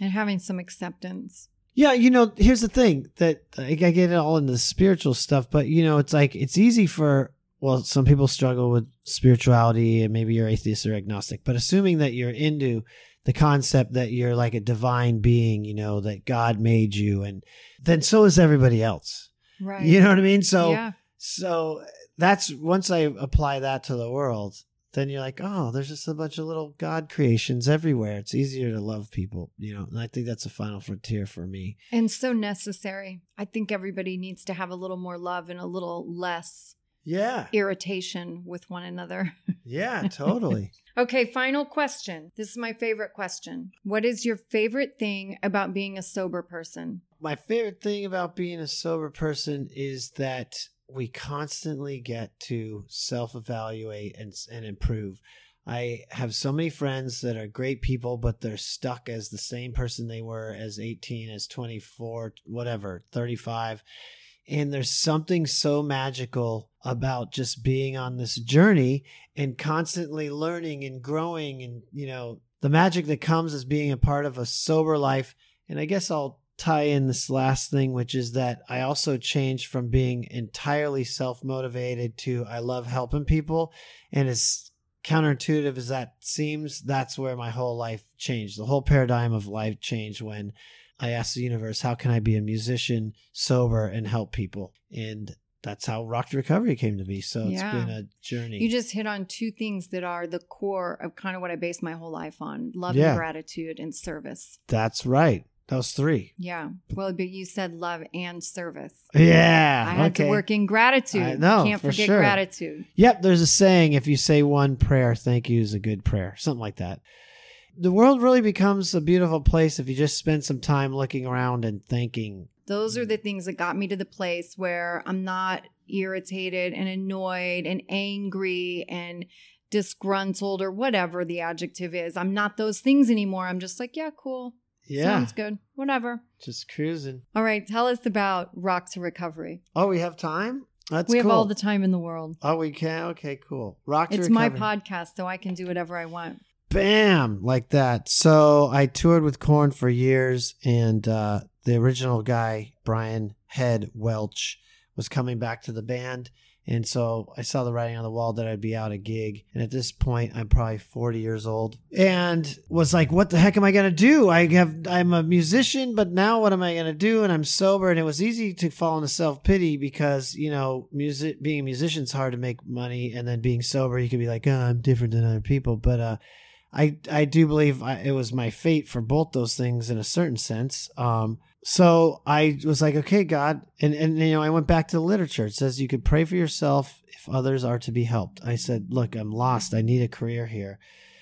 And having some acceptance. Yeah, you know, here's the thing that I get it all into the spiritual stuff, but you know, it's like it's easy for, well, some people struggle with spirituality and maybe you're atheist or agnostic, but assuming that you're into the concept that you're like a divine being, you know, that God made you, and then so is everybody else. Right. You know what I mean? So, yeah. so that's, once I apply that to the world, then you're like, oh, there's just a bunch of little God creations everywhere. It's easier to love people, you know, and I think that's a final frontier for me. And so necessary. I think everybody needs to have a little more love and a little less yeah. irritation with one another. Yeah, totally. Okay, final question. This is my favorite question. What is your favorite thing about being a sober person? My favorite thing about being a sober person is that we constantly get to self-evaluate and and improve. I have so many friends that are great people, but they're stuck as the same person they were as eighteen, as twenty-four, whatever, thirty-five. And there's something so magical about just being on this journey and constantly learning and growing, and, you know, the magic that comes as being a part of a sober life. And I guess I'll tie in this last thing, which is that I also changed from being entirely self-motivated to I love helping people. And as counterintuitive as that seems, that's where my whole life changed. The whole paradigm of life changed when I asked the universe, how can I be a musician, sober, and help people? And that's how Rock to Recovery came to be. So it's Yeah. been a journey. You just hit on two things that are the core of kind of what I base my whole life on: love Yeah. and gratitude and service. That's right. That was three. Yeah. Well, but you said love and service. Yeah. I had okay. to work in gratitude. I know, Can't for forget sure. gratitude. Yep, there's a saying, if you say one prayer, thank you is a good prayer. Something like that. The world really becomes a beautiful place if you just spend some time looking around and thanking. Those are the things that got me to the place where I'm not irritated and annoyed and angry and disgruntled or whatever the adjective is. I'm not those things anymore. I'm just like, yeah, cool. Yeah. Sounds good. Whatever. Just cruising. All right. Tell us about Rock to Recovery. Oh, we have time? That's we have cool. all the time in the world. Oh, we can? Okay, cool. Rock to It's Recovery. my podcast, so I can do whatever I want. Bam, like that. So I toured with Korn for years, and uh, the original guy, Brian Head Welch, was coming back to the band. And so I saw the writing on the wall that I'd be out a gig. And at this point, I'm probably forty years old, and was like, what the heck am I going to do? I have, I'm a musician, but now what am I going to do? And I'm sober. And it was easy to fall into self-pity because, you know, music, being a musician is hard to make money. And then being sober, you could be like, oh, I'm different than other people. But, uh, I, I do believe I, it was my fate for both those things in a certain sense. Um, so I was like, okay, God. And, and, you know, I went back to the literature. It says you could pray for yourself if others are to be helped. I said, look, I'm lost. I need a career here.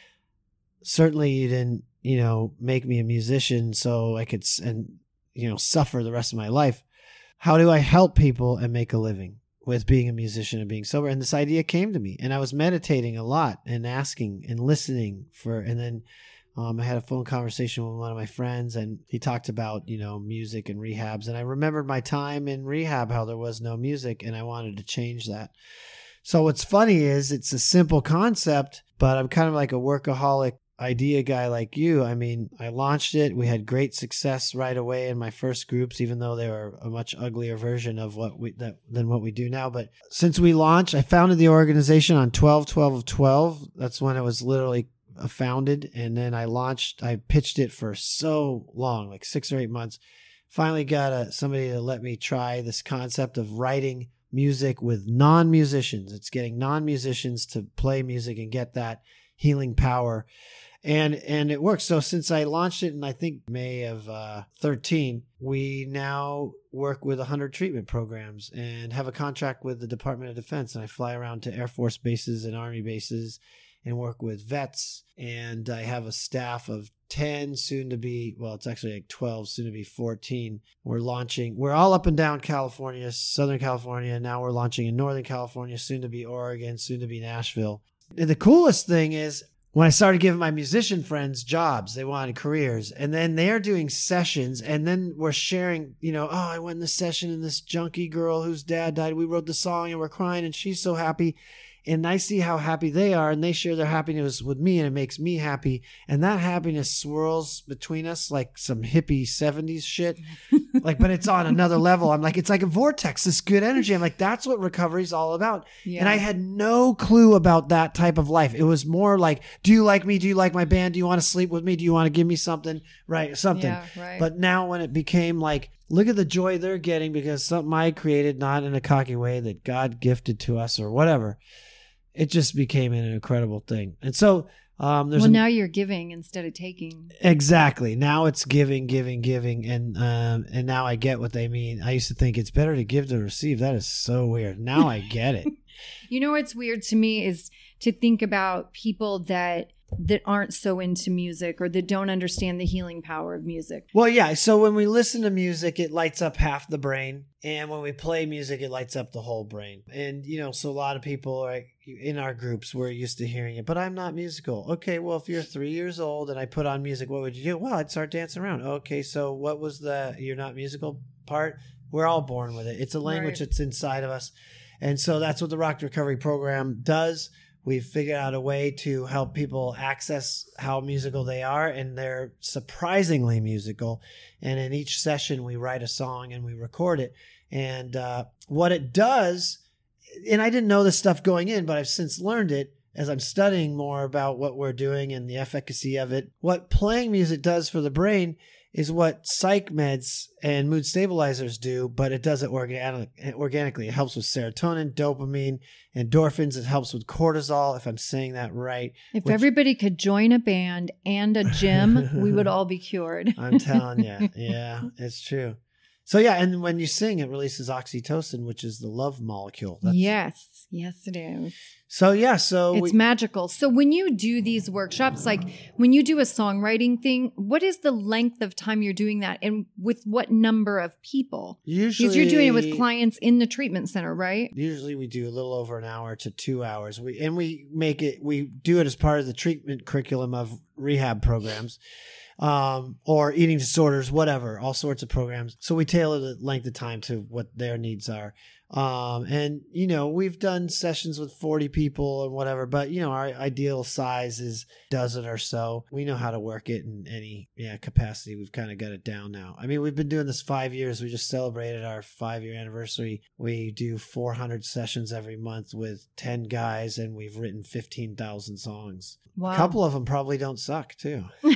Certainly you didn't, you know, make me a musician so I could, and, you know, suffer the rest of my life. How do I help people and make a living with being a musician and being sober? And this idea came to me, and I was meditating a lot and asking and listening for, and then um, I had a phone conversation with one of my friends, and he talked about, you know, music and rehabs. And I remembered my time in rehab, how there was no music, and I wanted to change that. So what's funny is it's a simple concept, but I'm kind of like a workaholic idea guy like you. I mean, I launched it. We had great success right away in my first groups, even though they were a much uglier version of what we that than what we do now. But since we launched, I founded the organization on twelve twelve of twelve. That's when it was literally founded. And then I launched, I pitched it for so long, like six or eight months. Finally got a, somebody to let me try this concept of writing music with non-musicians. It's getting non-musicians to play music and get that healing power. And and it works. So since I launched it in, I think, May of uh, thirteen, we now work with one hundred treatment programs and have a contract with the Department of Defense. And I fly around to Air Force bases and Army bases and work with vets. And I have a staff of ten, soon to be, well, it's actually like twelve, soon to be fourteen. We're launching, we're all up and down California, Southern California. Now we're launching in Northern California, soon to be Oregon, soon to be Nashville. And the coolest thing is, when I started giving my musician friends jobs, they wanted careers, and then they're doing sessions, and then we're sharing, you know, oh, I went in this session and this junkie girl whose dad died, we wrote the song and we're crying and she's so happy. and I see how happy they are, and they share their happiness with me, and it makes me happy. And that happiness swirls between us like some hippie seventies shit. Like, but it's on another level. I'm like, it's like a vortex, this good energy. I'm like, that's what recovery is all about. Yeah. And I had no clue about that type of life. It was more like, do you like me? Do you like my band? Do you want to sleep with me? Do you want to give me something? Right. Something. Yeah, right. But now when it became like, look at the joy they're getting because something I created, not in a cocky way, that God gifted to us or whatever, it just became an incredible thing. And so um, there's well, a, now you're giving instead of taking. Exactly. Now it's giving, giving, giving, and um, and now I get what they mean. I used to think it's better to give than receive. That is so weird. Now I get it. You know what's weird to me is to think about people that that aren't so into music or that don't understand the healing power of music. Well, yeah. So when we listen to music, it lights up half the brain. And when we play music, it lights up the whole brain. And, you know, so a lot of people are in our groups, we're used to hearing it, but I'm not musical. Okay, well, if you're three years old and I put on music, what would you do? Well, I'd start dancing around. Okay, so what was the you're not musical part? We're all born with it. It's a language right. that's inside of us. And so that's what the Rock to Recovery program does. We've figured out a way to help people access how musical they are, and they're surprisingly musical. And in each session, we write a song and we record it. And uh, what it does, and I didn't know this stuff going in, but I've since learned it as I'm studying more about what we're doing and the efficacy of it. What playing music does for the brain is what psych meds and mood stabilizers do, but it does it organic, organically. It helps with serotonin, dopamine, endorphins. It helps with cortisol, if I'm saying that right. If which, everybody could join a band and a gym, we would all be cured. I'm telling you. Yeah, it's true. So yeah, and when you sing, it releases oxytocin, which is the love molecule. That's... Yes, yes it is. So yeah, so it's we... magical. So when you do these workshops, like when you do a songwriting thing, what is the length of time you're doing that, and with what number of people? Usually, because you're doing it with clients in the treatment center, right? Usually, we do a little over an hour to two hours. We and we make it. We do it as part of the treatment curriculum of rehab programs. Um, or eating disorders, whatever, all sorts of programs. So we tailor the length of time to what their needs are. Um, and, you know, we've done sessions with forty people and whatever, but, you know, our ideal size is a dozen or so. We know how to work it in any yeah capacity. We've kind of got it down now. I mean, we've been doing this five years. We just celebrated our five-year anniversary. We do four hundred sessions every month with ten guys, and we've written fifteen thousand songs. Wow. A couple of them probably don't suck, too. Of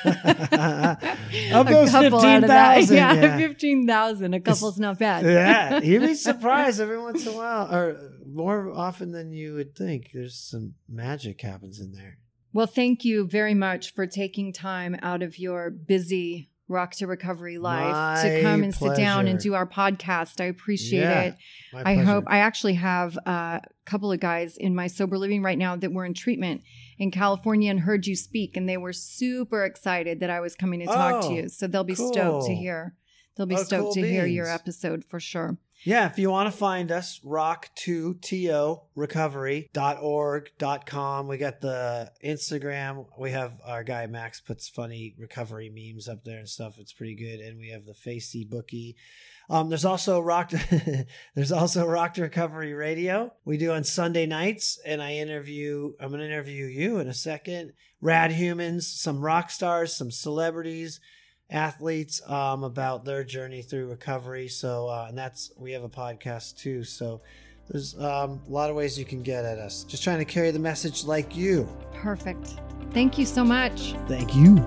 those fifteen thousand. Yeah, yeah. fifteen thousand. A couple's not bad. Yeah, you'd be surprised every once in a while, or more often than you would think. There's some magic happens in there. Well, thank you very much for taking time out of your busy Rock to Recovery life my to come and pleasure. sit down and do our podcast. I appreciate yeah, it. My I pleasure. hope I actually have a couple of guys in my sober living right now that were in treatment in California and heard you speak, and they were super excited that I was coming to talk oh, to you. So they'll be cool. stoked to hear. They'll be oh, stoked cool to beans. hear your episode for sure. Yeah, if you want to find us, rock to recovery dot org dot com. We got the Instagram. We have our guy Max puts funny recovery memes up there and stuff. It's pretty good. And we have the Facey Bookie. Um, there's also Rock to, there's also Rock to Recovery Radio. We do on Sunday nights, and I interview, I'm going to interview you in a second. Rad humans, some rock stars, some celebrities, athletes, um, about their journey through recovery. So, uh, and that's, we have a podcast too. So there's um, a lot of ways you can get at us. Just trying to carry the message like you. Perfect. Thank you so much. Thank you.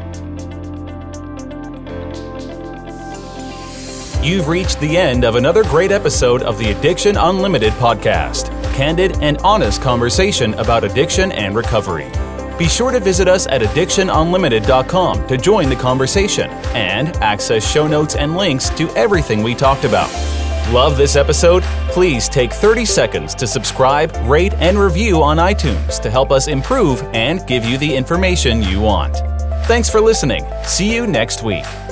You've reached the end of another great episode of the Addiction Unlimited podcast. Candid and honest conversation about addiction and recovery. Be sure to visit us at addiction unlimited dot com to join the conversation and access show notes and links to everything we talked about. Love this episode? Please take thirty seconds to subscribe, rate, and review on iTunes to help us improve and give you the information you want. Thanks for listening. See you next week.